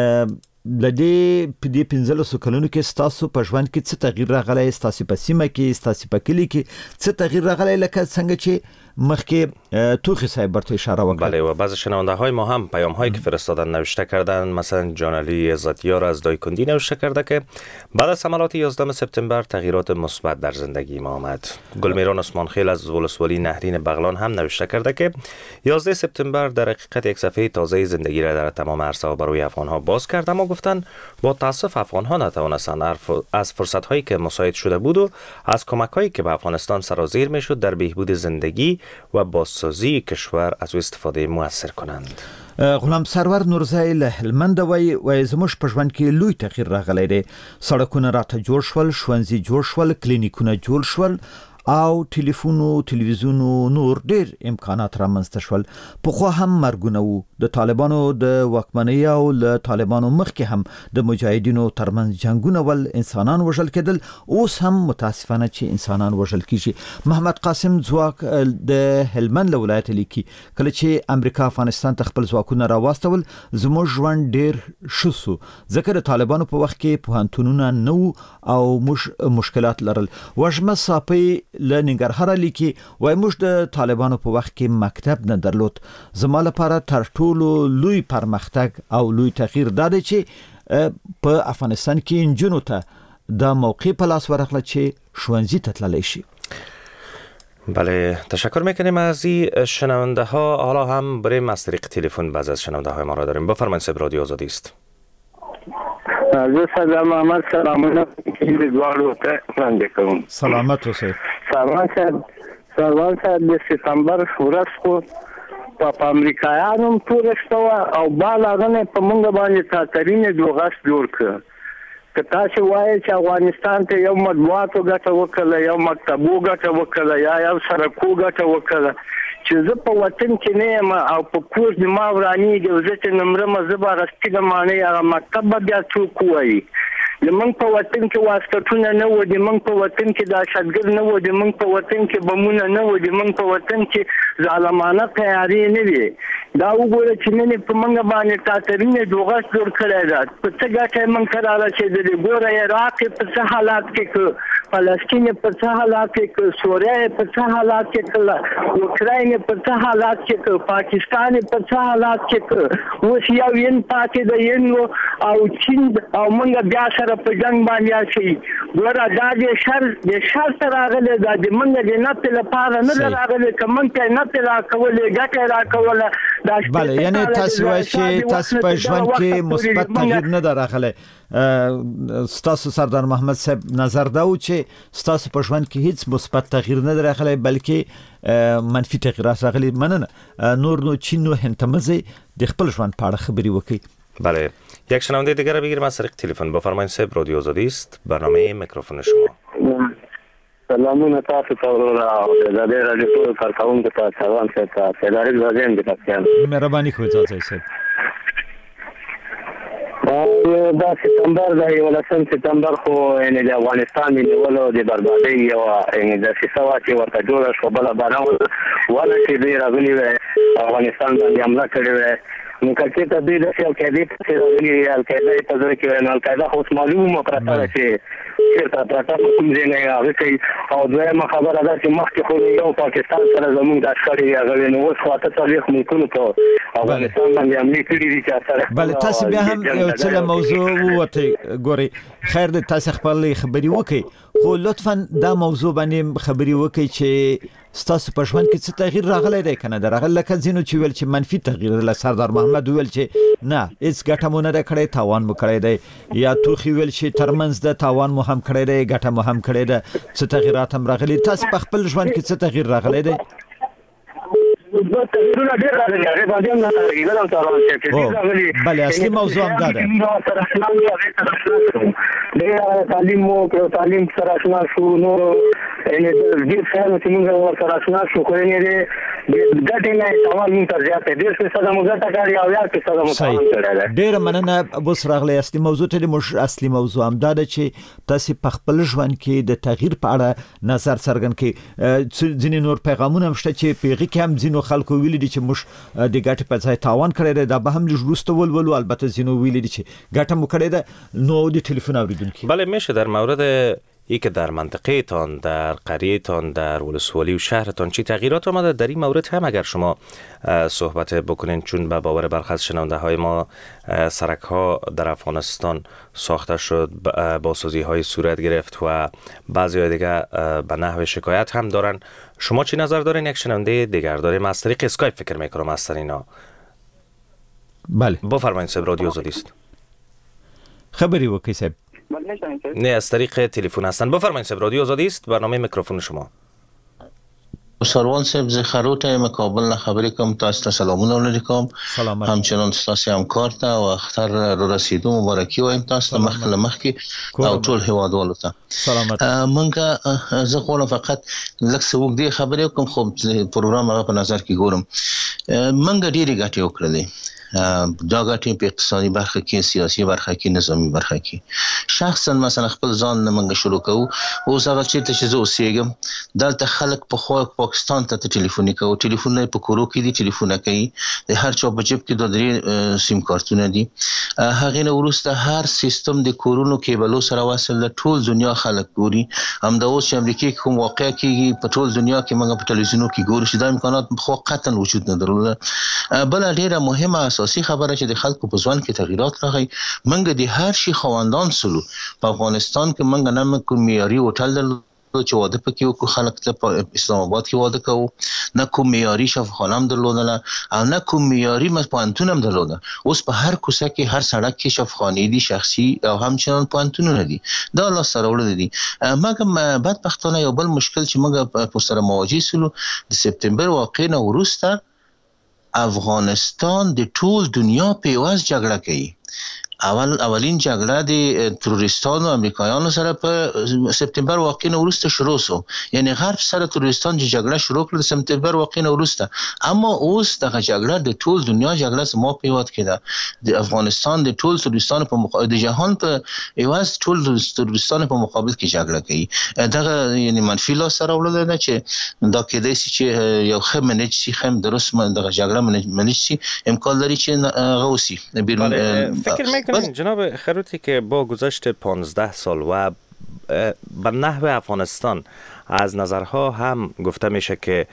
Speaker 1: د دې په دې پنځلسو کلونو کې ستاسو په ژوند کې څه تغییر راغلی ستاسو په سیمه کې ستاسو په کلی کې څه تغییر راغلی لکه څنګه چې مخکې توخی صاحب برته اشاره وکړه.
Speaker 10: بله و بعض شنونده های ما هم پیام هایی که فرستادن نوشته کردن مثلا جانعلی عزتیار از دایکندی نوشته کرده که بعد از حملات یازدهم سپتامبر تغییرات مثبت در زندگی ما آمد. گلمیران عثمان خیل از ولسوالی نهرین بغلان هم نوشته کرده که یازده سپتامبر در حقیقت یک صفحه تازه زندگی را در تمام عرصه‌ها برای افغان ها باز کرد اما گفتن با تاسف افغان ها نتوانستند از فرصت هایی که مساعد شده بود و از کمک هایی که به افغانستان سرازیر میشد در بهبود زندگی و بازسازی کشور از او استفاده موثر کنند.
Speaker 1: غلام سرور نورزی له هلمند وای وای زموږ په ژوند کې لوی تغییر راغلی دی. سړکونه راته جوړ شول، ښوونځي جوړ شول، کلینیکونه جوړ شول او ټلیفون او تلویزیون نور ډیر امکانات رامنځته شول. په خو هم مرګونه وو د طالبانو د واکمنۍ او له طالبانو مخکې هم د مجاهدینو ترمنځ جنگونه ول انسانان وژل کېدل اوس هم متاسفانه چې انسانان وژل کیږي. محمد قاسم ځواک د هلمند له ولایت لیکي کله چې امریکا افغانستان ته خپل ځواکونه راواستول زموږ ژوند ډیر ښه سو ځکه د طالبانو په وخت کې پوهنتونونه نه او مش مشکلات لرل. وژمه صاپي له ننګرهار لیکي وای موږ د طالبانو په وخت کې مکتب نه درلود. زما لپاره تر ټولو لوی پرمختګ او لوی تغییر دا دی چې په افغانستان کې انجونو ته د موقع په لاس ورغله چې ښوونځي ته تللی شي.
Speaker 10: بله تشکر میکنیم از این شنونده ها. حالا هم بریم از طریق تلفن بعض از شنونده های ما را داریم. بفرمایید صاحب رادیو آزادی است.
Speaker 13: زه سلام محمد سلامونه کې دوالو ته وړاندې کوم.
Speaker 1: سلامت اوسئ.
Speaker 13: سلام صاحب سلام صاحب د سپتمبر ورځ خو په امریکایانو پورې شو او بالاغنه په مونږ باندې تاترینه دوغاس جوړ کړ. که تاسو وایي چې افغانستان ته یو مطبوعاتو ګټه وکړه یو مکتبو ګټه وکړه یا یو سړکو ګټه وکړه چې زه په وطن کې نه یم او په کور د ما ورانی د وزت نمبر مزبا غستی د معنی هغه مکتب بیا څوک وایي د من په وطن کې واسطونه نه و د من په وطن کې د شادګر نه و د من په وطن کې بمونه نه و د من په وطن کې ظالمانه تیاری نه وي. دا وګوره چې نن په منګه باندې تاترینه دوغاس جوړ کړی دا په څه ګټه من کراله چې د ګوره عراق په څه حالات کې فلسطین په څه حالات کې سوریه په څه حالات کې اوکراین په څه حالات کې پاکستان په څه حالات کې اوس یو ین پاتې د ین او چین او موږ بیا سره په جنگ باندې شي. ګوره دا د شر د شر سره راغلی دا د موږ د نه په لپاره نه راغلی کوم ته نه په راکولې ګټه راکوله.
Speaker 1: بله یعنی تاسو وایي چې تاسو په ژوند کې مثبت تغییر نه راغلی. ستاسو سردار محمد صاحب نظر دا و چې ستاسو په ژوند کې هیڅ مثبت تغییر نه راغلی بلکې منفي تغییرات راغلي. مننه. نور نو چین نو هنتمزه د خپل ژوند په اړه خبري وکړي.
Speaker 10: بله یک شنونده دیگر را بگیریم از طریق تلفن. بفرمایید صاحب رادیو آزادی است. برنامه میکروفون شما.
Speaker 13: سلامونه تاسو ته ورو د دې رادیو کارکونکو ته سلام ته فدرال وزن د پاکستان.
Speaker 1: مهرباني کوئ تاسو صاحب.
Speaker 13: دا سپتمبر د یولسم سپتمبر خو یعنی د افغانستان د نیولو د بربادۍ یو یعنی د سیسوا چې ورته جوړه شو بل بارا ولا چې دی راغلی و افغانستان باندې حمله کړې و. نو کله ته دې د یو کې دې چې راغلی القاعده په ځای کې نه القاعده خو معلومه پراته چې چیرته پراته کوم ځای نه هغه کوي او دویمه خبره ده چې مخکې خو یو پاکستان سره زموږ د عسکري هغه نو اوس خو ته تاریخ ممکن ته افغانستان باندې عملي کړی دي چې سره.
Speaker 1: بله تاسو بیا هم یو څه موضوع وته ګوري خیر دې تاسو خپل خبري وکړي خو لطفا دا موضوع باندې خبري وکړئ چې ستاسو په ژوند کې څه تغییر راغلی دی کنه درغه لکه زینو چې ویل چې منفي تغییر له سردار محمد ویل چې نه هیڅ ګټه مونږ نه کړې تاوان مو کړی دی یا توخي ویل چې ترمنځ د تاوان مو هم کړی دی ګټه مو هم کړی دی څه تغیرات هم راغلي تاسو په خپل ژوند کې څه تغییر راغلی دی
Speaker 13: د تغیرونه ډیر راغلي هغه باندې هم نه راغلي دا څه راغلي
Speaker 1: بله اصلي موضوع هم دا ده
Speaker 13: د تعلیم مو تعلیم سره آشنا شو نو ان دې څه چې موږ سره آشنا شو خو یې د ګټې نه تاوان مون تر زیاته ډیر څه سره موږ ته کاری او یا څه سره مو کړل
Speaker 1: ډیر مننه بوس راغلی اصلي موضوع ته د اصلي موضوع هم دا ده چې تاسو په خپل ژوند کې د تغییر په اړه نظر څرګند کړئ ځینې نور پیغامونه هم شته چې پیغي کې هم ځینو خلکو ویلي دي چې موږ د ګټې په ځای تاوان کړی دی دا به هم لږ وروسته ولولو البته ځینو ویلي دي چې ګټه مو کړې ده نو د تلفن اوریدونکي
Speaker 10: بله میشه در مورد ای که در منطقه تان در قریه تان در ولسوالی و شهرتان چی تغییرات آمده در این مورد هم اگر شما صحبت بکنین چون به باور برخی از شنونده های ما سرک ها در افغانستان ساخته شد بازسازی های صورت گرفت و بعضی های دیگه به نحو شکایت هم دارن شما چی نظر دارین یک شنونده دیگر داریم از طریق اسکایپ فکر میکنم از اینا
Speaker 1: بله
Speaker 10: بفرمایید صاحب رادیو آزادی است
Speaker 1: خبری وکی صاحب
Speaker 10: نه از طریق تلفن هستن بفرمایید صاحب رادیو آزادی است برنامه میکروفون شما
Speaker 14: سروان صاحب ز خروت مقابل نه خبرې کوم تاسو ته سلامونه ولیکم همچنان تاسو همکار ته او اختر رو رسیدو مبارکي وایم تاسو ته مخکله مخکي او ټول هوادوالو ته
Speaker 1: سلامت
Speaker 14: مونږه زه خو فقط لکه څوک دی خبرې کوم خو پروګرام هغه په نظر کې ګورم مونږ ډېری غټي وکړلې دا غټي په اقتصادي برخه کې سیاسي برخه کې نظامی برخه کې شخصا مثلا خپل ځان نه مونږ شروع کوو او زغه چې ته چې زه اوسېږم دلته خلک په خو پاکستان ته ټلیفون کوي ټلیفون نه په کورو کې دي ټلیفون کوي د هر چا په جیب کې د درې سیم کارتونه دي هغه نه ورسته هر سیستم د کورونو کیبلو سره وصل د ټول دنیا خلک ګوري هم د اوس امریکای کوم واقع کې په ټول دنیا کې موږ په ټلویزیونو کې ګورو چې دا امکانات خو قطعا وجود نه درلوده بل ډیره مهمه اساسي خبره چې د خلکو په ځوان کې تغیرات راغی موږ د هر شي خواندان سلو په افغانستان کې موږ نه کوم معیاري هوټل چې واده پکې وکړو خلک ته په اسلام آباد کې واده کوو نه کوم معیاري شفاخانه هم درلودله او نه کوم معیاري پوهنتون هم درلوده اوس په هر کوڅه کې هر سړک کې شفاخانې دي شخصي او همچنان پوهنتونونه دي دا لا سره وړل دي مګر بدبختانه یو بل مشکل چې موږ په سره مواجه سلو د سپتامبر واقع نه وروسته افغانستان د ټول دنیا په یواز جګړه کوي اول اولین جګړه د تروریستانو امریکایانو سره په سپتامبر واقع نه وروسته شروع شو یعنی غرب سره تروریستان چې جګړه شروع کړه سپتامبر واقع نه وروسته اما اوس دغه جګړه د ټول دنیا جګړه سمو په یواد کړه د افغانستان د ټول تروریستانو په مقابل د جهان په ایواز ټول تروریستانو په مقابل کې جګړه کوي دغه یعنی منفي لاس سره وړل نه چې دا کېدای شي چې یو خمنج شي خم درست من دغه جګړه منج شي امکان لري چې غوسی بیرون
Speaker 10: فکر جناب خروتی که با گذشت پانزده سال و به نحو افغانستان از نظرها هم گفته میشه که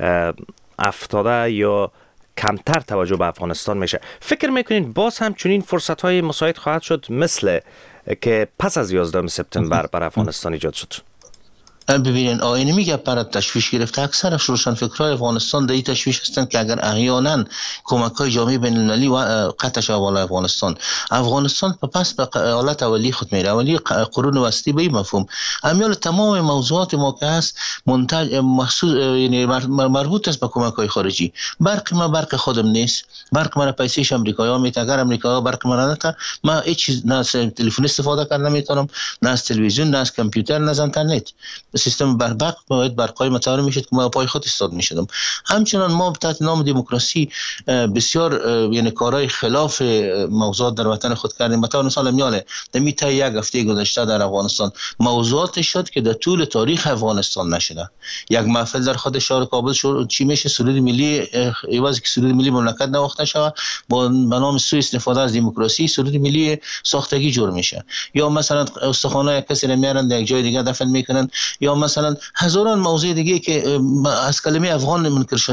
Speaker 10: افتاده یا کمتر توجه به افغانستان میشه فکر میکنین باز هم چنین فرصت های مساعد خواهد شد مثل که پس از یازدهم سپتامبر بر افغانستان ایجاد شد
Speaker 14: ببینین آینه میگه برای تشویش گرفته اکثر روشنفکرای افغانستان در این تشویش هستند که اگر احیانا کمک‌های جامعه بین المللی و قطع شود بالای افغانستان افغانستان پس به حالت اولی خود میره اولی قرون وسطی به این مفهوم امیال تمام موضوعات ما که هست منتج مخصوص یعنی مربوط است به کمک‌های خارجی برق ما برق خودم نیست برق ما پیسش امریکایی‌ها میته اگر امریکایی‌ها برق ما نده ما هیچ چیز نه از تلفن استفاده کردن نمیتونم نه از تلویزیون نه از کامپیوتر نه از اینترنت سیستم برق باید برقای متعارف میشد که ما پای خود ایستاد میشدم همچنان ما تحت نام دموکراسی بسیار یعنی کارهای خلاف موضوعات در وطن خود کردیم مثلا مثلا میاله دمی تا یک هفته گذشته در افغانستان موضوعات شد که در طول تاریخ افغانستان نشده یک محفل در خود شهر کابل شد چی میشه سرود ملی ایواز که سرود ملی مملکت نواخته شود با نام سوء استفاده از دموکراسی سرود ملی ساختگی جور میشه یا مثلا استخوانای کسی رو میارن در یک جای دیگه دفن میکنن یا مثلا هزاران موضوع دیگه که از کلمه افغان منکر شدن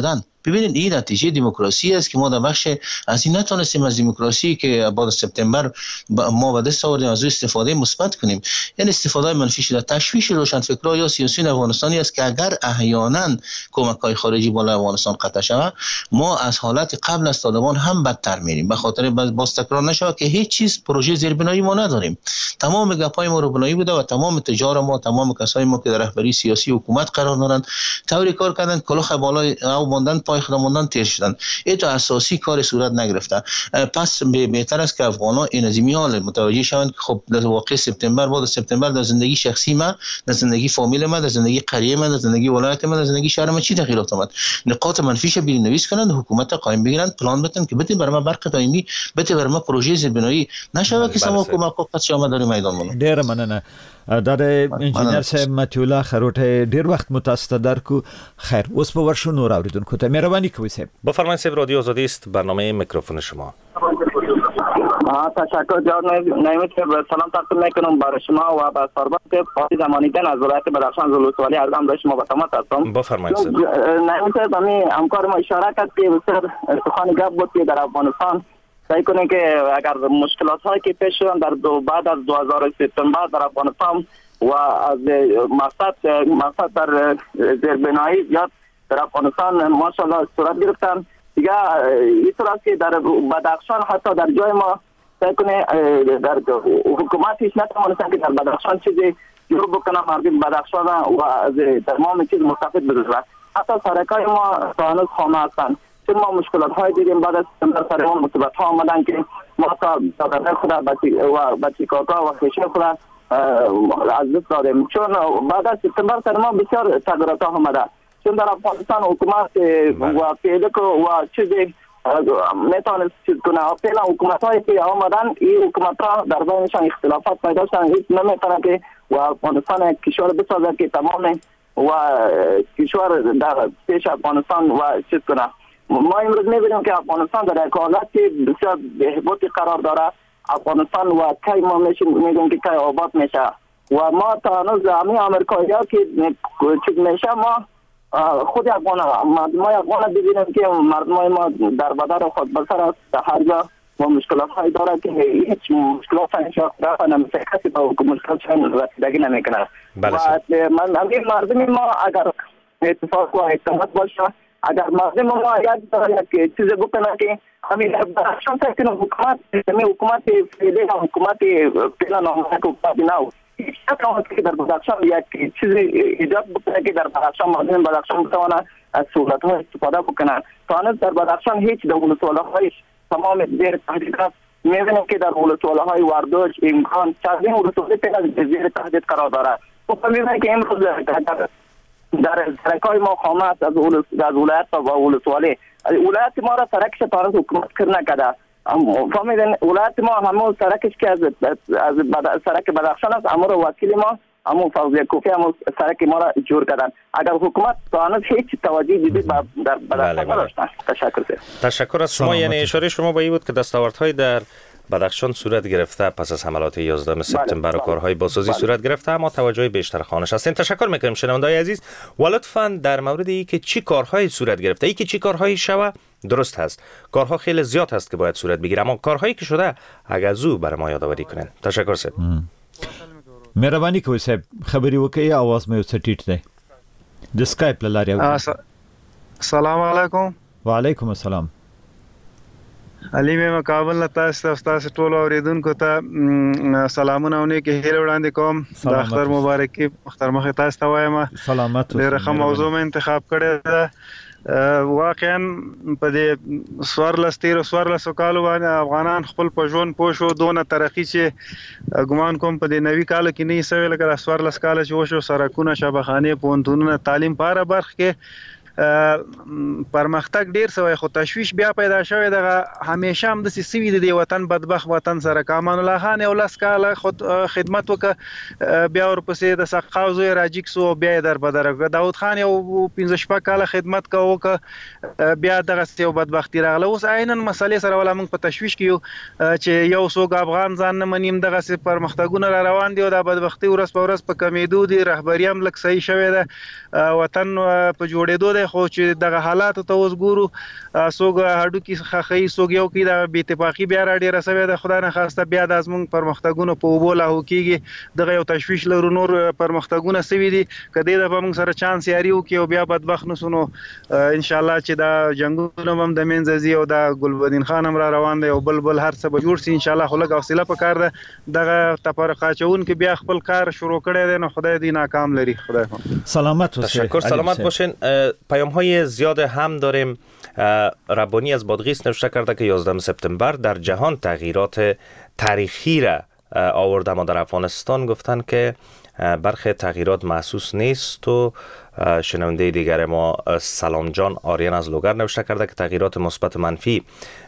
Speaker 14: ببینید این نتیجه دموکراسی است که ما در بخش از این نتونستیم از دموکراسی که بعد از سپتامبر ما به دست آوردیم از استفاده مثبت کنیم. یعنی استفاده منفی شده تشویش روشنفکران یا سیاسیون افغانستانی است که اگر احیانا کمک‌های خارجی بالا افغانستان قطع شود ما از حالت قبل از طالبان هم بدتر میریم، به خاطر باز تکرار نشود که هیچ چیز پروژه زیربنایی ما نداریم. تمام گپای ما رو بنایی بوده و تمام تجار ما، تمام کسای ما که در رهبری سیاسی حکومت قرار دارند طوری کار کردن کلاه بالای او ماندن پای خود ماندن تیر شدن. این تو اساسی کار صورت نگرفته. پس بهتر است که افغانان این از این حال متوجه شوند که خب در واقع سپتامبر بعد سپتامبر در زندگی شخصی ما، در زندگی فامیل ما، در زندگی قریه ما، در زندگی ولایت ما، در زندگی شهر ما چی تغییرات آمد. نقاط منفیش بیرون نویس کنند، حکومت قائم بگیرند، پلان بتن که بده برای ما برق دائمی، بده برای ما پروژه زیربنایی نشوه که سما کمک وقت شما در میدان مونږ.
Speaker 1: ډیر مننه. دا د انجینر صاحب متی الله خروټه ډیر وخت متاسفه درکو. خیر اوس په ورشو نور اوریدونکو ته مهرباني کوئ صاحب.
Speaker 10: بفرمایید صاحب، رادیو آزادی است، برنامه میکروفون شما.
Speaker 15: تشکر جناب نعیمی صاحب. سلام تقدیم میکنم برای شما و به سرباز فاضل زمانیدن از ولایت بدخشان ولسوالی ارگام را شما با تماس هستم.
Speaker 10: بفرمایید صاحب.
Speaker 15: نعیمی صاحب همین همکار ما اشاره کرد که بسیار سخن گپ بود که در افغانستان سعی کنه که اگر مشکلات هایی که پیش شدن در دو بعد از دو هزار سپتامبر در افغانستان و از مقصد مقصد در زیربنایی زیاد در افغانستان ماشاءالله صورت گرفتن. دیگه این صورت که در بدخشان حتی در جای ما سعی کنه در حکومتش نتوانستن که در بدخشان چیزی جور بکنه مردم بدخشان و از تمام چیز مستفید بشه. حتی سرکای ما تا هنوز خامه هستن. چون ما مشکلات های دیدیم بعد از سپتامبر سر اون مصیبت ها آمدن که ما تا دادن خدا و بچی کاکا و خیشن خدا از دست دادیم. چون بعد از سپتامبر سر ما بسیار تغییرات ها آمده. چون در افغانستان حکومت و پیلک و چیزی میتونست چیز کنه. پیلا حکومت هایی که آمدن این حکومت ها در بینشان اختلافات پیدا شدن. هیچ نمیتونه که و افغانستان کشور بسازه که تمام و کشور در پیش افغانستان و چیز کنه. ما امروز می‌بینیم که افغانستان در یک حالت بسیار بهبودی قرار داره. افغانستان و کی ما می‌بینیم که کی آباد میشه و ما تا هنوز همین آمریکایی‌ها که چیز میشه ما خود افغان مردمای افغان ببینیم که مردمای ما در بدر خود بسر است هر جا و مشکلات هایی داره که هیچ مشکلات هایشان رفت نمیشه، کسی با مشکلات هایشان رسیدگی نمیکنه. و من همین مردم ما اگر اتفاق و اعتماد باشه، اگر مردم ما یاد داره که چیز بکنه که همین درخشان تاکنه حکومت همین حکومت فعلی حکومت پیلا نامه حکومت ناو هیچ نکنه که در بدخشان یک چیز ایجاد بکنه که در بدخشان مردم بدخشان بتوانه از سهولت ها استفاده بکنن. تا هنوز در بدخشان هیچ در ولسوالی هایش تمام زیر تهدید است. می‌بینیم که در ولسوالی های وردوج، امکان چندین ولسوالی پیلا زیر تهدید قرار دارد. خب می‌بینیم که امروز در سرکای ما خامه است از ولایت و ولسوالی. ولایت ما را سرکش تارز حکومت کر نکده. فهمیدن ولایت ما همون سرکش که از از سرک بدخشان است، اما وکیل ما همون فوزیه کوفی همون سرک ما را جور کردن. اگر حکومت تا هنوز هیچ توجهی جدی در بدخشان نداشتن. تشکر.
Speaker 10: تشکر از شما. یعنی اشاره شما به این بود که دستاوردهای در بدخشان صورت گرفته پس از حملات یازدهم سپتامبر و کارهای بازسازی صورت گرفته، اما توجه بیشتر خانش هستین. تشکر میکنیم شنونده‌های عزیز. و لطفاً در مورد ای که چی کارهای صورت گرفته، ای که چی کارهایی شوه، درست هست کارها خیلی زیاد هست که باید صورت بگیره، اما کارهایی که شده اگر زو برای ما یادآوری کنین. تشکر صاحب.
Speaker 1: مهرباني کوئ صاحب خبري وکي आवाज مې وسټیټ دی د سکایپ لاره.
Speaker 16: السلام علیکم.
Speaker 1: وعلیکم السلام.
Speaker 16: علي مې مقابل له تاسو او تاسو ټول اوریدونکو ته سلامونه او نیک هیله وړاندې کوم. د اختر مبارکي اختر مخه تاسو ته وایم.
Speaker 1: سلامت.
Speaker 16: ډېر ښه موضوع مې انتخاب کړې ده. واقعا په دې سوارلس تیر سوارلس کالو باندې افغانان خپل په ژوند پوه شو، دونه ترقی چې ګمان کوم په دې نوي کال کې نه سوي لکه سوارلس کال چې وشو، سرکونه، شبخانه، پونتونونه، تعلیم په اړه برخه کې پرمختګ ډیر سوی، خو تشویش بیا پیدا شوی. دغه همیشه هم د سیسوی د وطن بدبخت وطن سره کامان الله خان یو لاس کال خدمت وک، بیا ورپسې د سقاو زوی راجیک سو، بیا در بدر داود خان یو پنځه شپږ کال خدمت کوو ک، بیا دغه یو بدبختی راغله. اوس عیناً مسلې سره ولا موږ په تشویش کې یو چې یو څوک افغان ځان نه منیم، دغه سي پرمختګونه را روان دي او د بدبختی ورځ په ورځ په کمیدو دي، رهبری هم لک صحیح شوی ده، وطن په جوړېدو دی خو چې دغه حالات ته اوس ګورو سوګ هډو کې خخې سوګ یو کې د بې اتفاقی بیا را ډیره سوي د خدای نه خواسته بیا د ازمن پرمختګونو په وبوله هو کېږي دغه یو تشویش لرو نور پرمختګونه سوي دي کدی د موږ سره چانس یاري وکي او بیا بدبخت نسونو ان شاء الله چې دا جنگونه هم د منځزي او د ګلبدین خان هم را روان دی او بلبل هر څه به جوړ شي ان شاء الله خو لږ حوصله پکار ده دغه تفرقه چون کې بیا خپل کار شروع کړی دی نو خدای دې ناکام لري خدای
Speaker 1: سلامت باشین
Speaker 10: تشکر سلامت باشین پیام های زیاد هم داریم. ربانی از بادغیس نوشته کرده که یازدهم سپتامبر در جهان تغییرات تاریخی را آورده ما در افغانستان گفتن که برخی تغییرات محسوس نیست و شنونده دیگر ما سلام جان آریان از لوگر نوشته کرده که تغییرات مثبت و منفی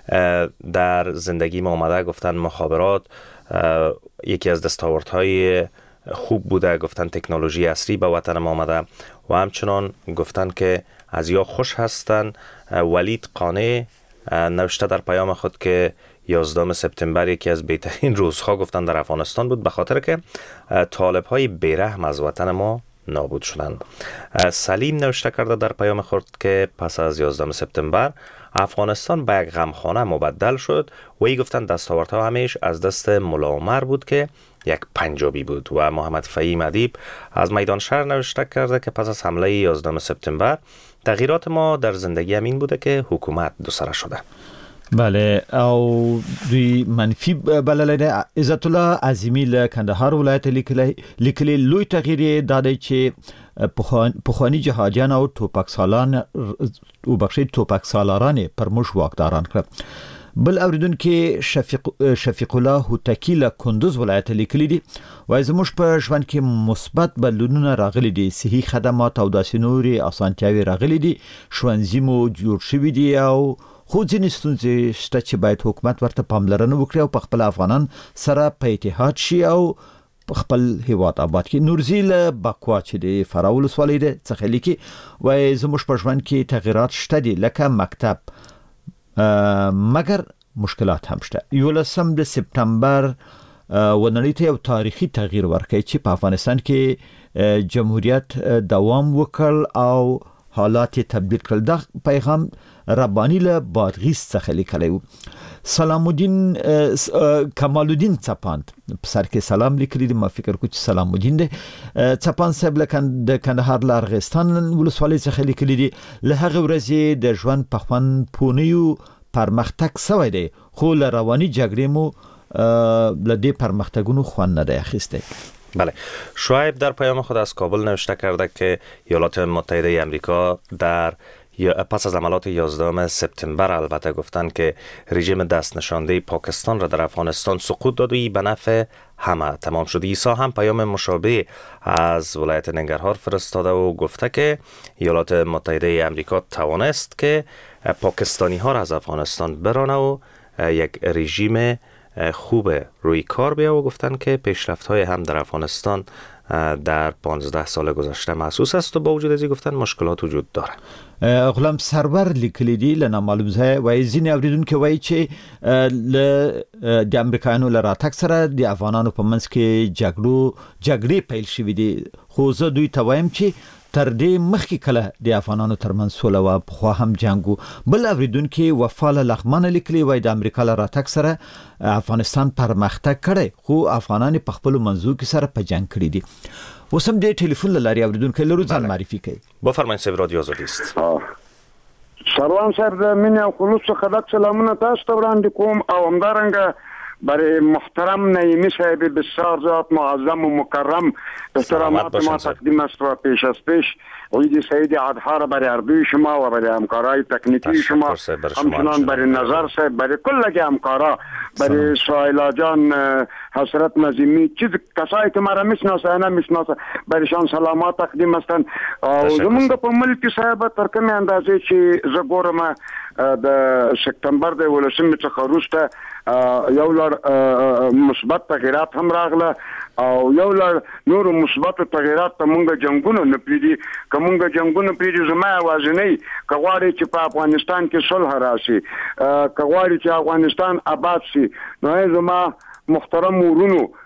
Speaker 10: در زندگی ما آمده گفتن مخابرات یکی از دستاوردهای خوب بوده گفتن تکنولوژی عصری به وطن ما آمده و همچنان گفتن که از یا خوش هستن. ولید قانع نوشته در پیام خود که یازدهم سپتامبر یکی از بهترین روزها گفتن در افغانستان بود به خاطر که طالب های بیرحم از وطن ما نابود شدند. سلیم نوشته کرده در پیام خود که پس از یازدهم سپتامبر افغانستان به یک غمخانه مبدل شد و ای گفتن دستاوردها همیش از دست ملا عمر بود که یک پنجابی بود. و محمد فهیم ادیب از میدان شهر نوشته کرده که پس از حمله یازدهم سپتامبر تغییرات ما در زندگی همین بوده که حکومت دوسره شده.
Speaker 1: بله او دوی منفی بللی عزت الله عظیمی له کندهار ولایت لیکلی لیکلی لوی تغییر داده چې پخوانی جهادیان او توپک سالان او بخشی توپک سالاران پر مش واکداران کړ. بل اوریدونکو شفیق شفیق الله هوتکی له کندوز ولایت لیکلی دی وای زموږ په ژوند کې مثبت بدلونونه راغلي دي صحي خدمات او داسې نوري اسانتیاوي راغلي دي ښوونځي مو جوړ شوي دي او خو ځینې ستونزې شته چې باید حکومت ورته پاملرنه وکړي او په خپل افغانان سره په اتحاد شي او خپل هیواد آباد کړي. نورزیل بکوا چې د فراه ولسوالۍ ده څخه لیکي وای زموږ په ژوند کې تغیرات شته دي لکه مکتب مګر مشکلات هم شته. یولسم د سپتامبر ونړۍ ته یو تاریخي تغییر ورکړي چې په افغانستان کې جمهوریت دوام وکړ او حالات تبدیل کړل. دا پیغام ربانی له بادغیس څخه لیکلی و. سلام الدین کمال الدین چپاند په سر کې سلام لیکلی دی ما فکر کو چې سلام الدین دی چپاند صاحب لکن د کندهار لارغستان ولسوالۍ څخه لیکلی دی له هغه ورځې د ژوند په خوند پونیو پرمختګ سوی دی خو له رواني جګړې مو له دې پرمختګونو خوند نه دی اخیستی.
Speaker 10: بله شعیب در پیام خود از کابل نوشته کرده که ایالات متحده آمریکا در پس از عملات یازدهم سپتامبر البته گفتن که رژیم دست نشانده پاکستان را در افغانستان سقوط داد و این به نفع همه تمام شد. عیسی هم پیام مشابه از ولایت ننگرهار فرستاده و گفته که ایالات متحده آمریکا توانست که پاکستانی ها را از افغانستان برانه و یک رژیم خوب روی کار بیا و گفتن که پیشرفت های هم در افغانستان در پانزده سال گذشته محسوس است و با وجود ازی گفتن مشکلات وجود داره.
Speaker 1: غلام سرور لیکلی دی له نامعلوم ځای وایي ځینې اوریدونکو وایي چې له د امریکایانو له راتګ سره د افغانانو په منځ کې جګړو جګړې پیل شوې دي خو زه دوی ته وایم چې تر دې مخکې کله د افغانانو ترمنځ سوله و خو هم جنگو. بل اوریدونکو وفاله لغمان لیکلی وایي د امریکا له راتګ سره افغانستان پرمختګ کړي خو افغانان په خپل منځو کې سره په جنگ کړي دي. وسم دې ټلیفون لاري اوریدونکو لرو ځان معرفي کوي.
Speaker 10: بفرمایئ سیب رادیو آزادی است.
Speaker 13: سروان صاحب د مینه او خلوص څخه سلامونه تاسو ته وړاندې کوم او همدارنګه برای محترم نعیمی صاحب بسیار ذات معظم و مکرم احترامات ما تقدیم است و پیش از پیش عید سعید اضحی را برای عربی شما و برای همکارای تکنیکی شما همچنان برای نظر صاحب برای کل همکارا برای سایلا جان حسرت نظیمی چیز کسایی که مرا میشناسه نه میشناسه برایشان سلامات تقدیم هستند. زمونږ په ملک صاحب تر کومه اندازې چې زه ګورم د سپتامبر د ولسمې څخه وروسته یو لړ مثبت تغیرات هم راغله او یو لړ نور مثبت تغیرات ته مونږ جنگونه نه پریدي کومه جنگونه پریدي زما وازنی کغواړي چې په افغانستان کې صلح راشي کغواړي چې افغانستان آباد شي نو زما محترم ورونو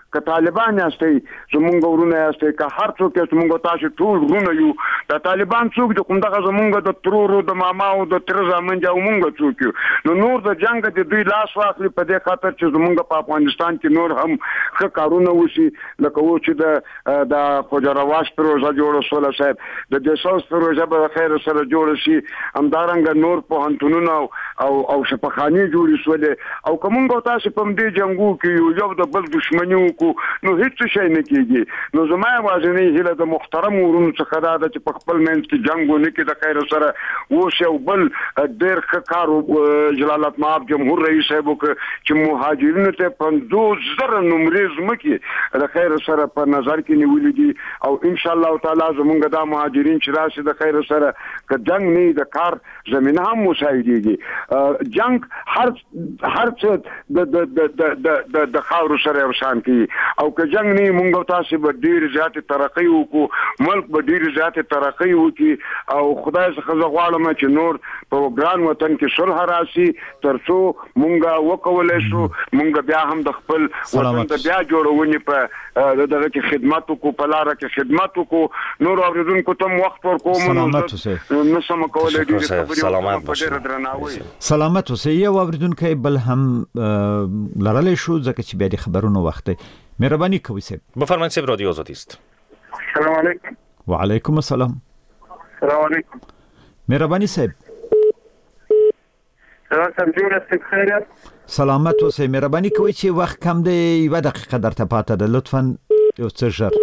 Speaker 17: که طالبان یاستئ زمونږ ورونه یاستئ که هر څوک یاستئ موږ تاسو ټول ورونه یو د طالبان څوک د کومدغه زمونږ د ترورو د ماماو د تر زمونږ او موږ څوک یو نو نور د جنگ د دوی لاس واخلي په دې خاطر چې زمونږ په افغانستان کې نور هم ښه کارونه وشي لکه و چې د د خوجرواش پروژه جوړه شوله صاحب د دسوس پروژه به خیر سره جوړ شي همدارنګه نور پوهنتونونه او او شفاخانه جوړې شولې او کومه تاسو په دې جنگو کې یو د بل دښمنی وکړو نو هیڅ شي نه کیږي نو زما وازنی هله د محترم ورونو څخه دا چې په خپل منځ کې جنگ ونه کې د خیر سره وشه او بل ډېر ښه کار جلالت مآب جمهور رئیس صاحب چې مهاجرینو ته پنځوس زره نمرې زمکي د خیر سره په نظر کې نیولې دي او ان شاء الله تعالی زمونږ د مهاجرین چې راشي د خیر سره که جنگ نه د کار زمينه هم مساعدېږي جنگ هر هر څه د د د د د خاور سره ورشان کی او که جنگ نه مونږ تاسو به ډیر زیات ترقی وکړو ملک به ډیر زیات ترقی وکړي او خدای څخه زه غواړم چې نور په ګران وطن کې صلح راشي ترڅو مونږ وکولای شو مونږ بیا هم د خپل وطن د بیا جوړونې په دغه کې خدمت وکړو په لار کې خدمت وکړو نور اوریدونکو ته وخت ورکوم
Speaker 1: سلامت اوسئ
Speaker 17: نو سم کولای دي
Speaker 10: سلامت باشئ
Speaker 1: سلامت اوسئ یو اوریدونکو بل هم لرلی شو ځکه چې بیا د خبرونو وخت دی مهرباني کوئ سه
Speaker 10: بفرمایید سه رادیو آزادی است
Speaker 11: سلام علیکم
Speaker 1: و علیکم السلام
Speaker 11: سلام علیکم
Speaker 1: مهرباني صاحب
Speaker 11: سلام سمجور است خیریت
Speaker 1: سلامت اوسئ مهرباني کوئ چې وخت کم دی یو دقیقه درته پاته ده لطفا یو څه ژر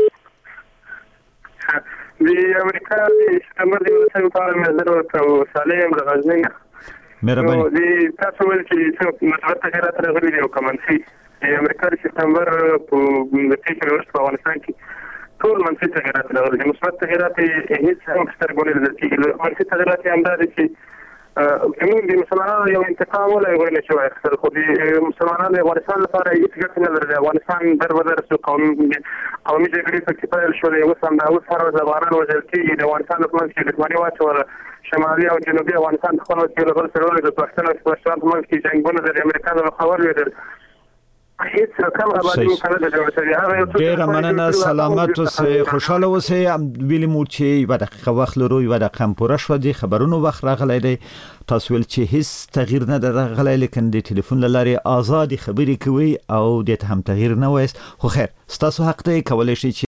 Speaker 11: د امریکا د سپتمبر د ولسمې په اړه مې زه ورته سالم د غزني
Speaker 1: مهرباني
Speaker 11: د تاسو ول چې مثبت تغیرات راغلي دي او کمنسي د امریکا د سپتمبر په د تیشر ورځ په افغانستان کې ټول منفي تغیرات راغلي دي مثبت تغیرات هیڅ هم سترګول نه کیږي منفي تغیرات هم دا دي چې زموږ د مسلمانانو یو انتقام ولا یو نه شوی اخر خو د مسلمانانو د افغانستان لپاره هیڅ ګټه نه لري افغانستان در بدر سو قوم قومي جګړې په کې پیل شولې اوس هم دا اوس هر ورځ افغانان وژل کېږي د افغانستان په منځ کې دښمني واچوله شمالي او جنوبي افغانستان خپل کې له بل سره د پښتون او پښتون په منځ کې جنگونه د امریکا د خبر ویل هیڅ کم آبادی کنه د جوړ شوی هغه یو
Speaker 1: ډیر مننه سلامت اوسئ خوشاله اوسئ ویلی مو چې یو دقیقه وخت لرو یو دقیقه پوره شو دي خبرونو وخت راغلی دی تاسو ول چې هیڅ تغییر نه راغلی لیکن د ټلیفون لارې آزادي خبرې کوي او د هم تغییر نه وایست خو خیر تاسو حق دی کولای شئ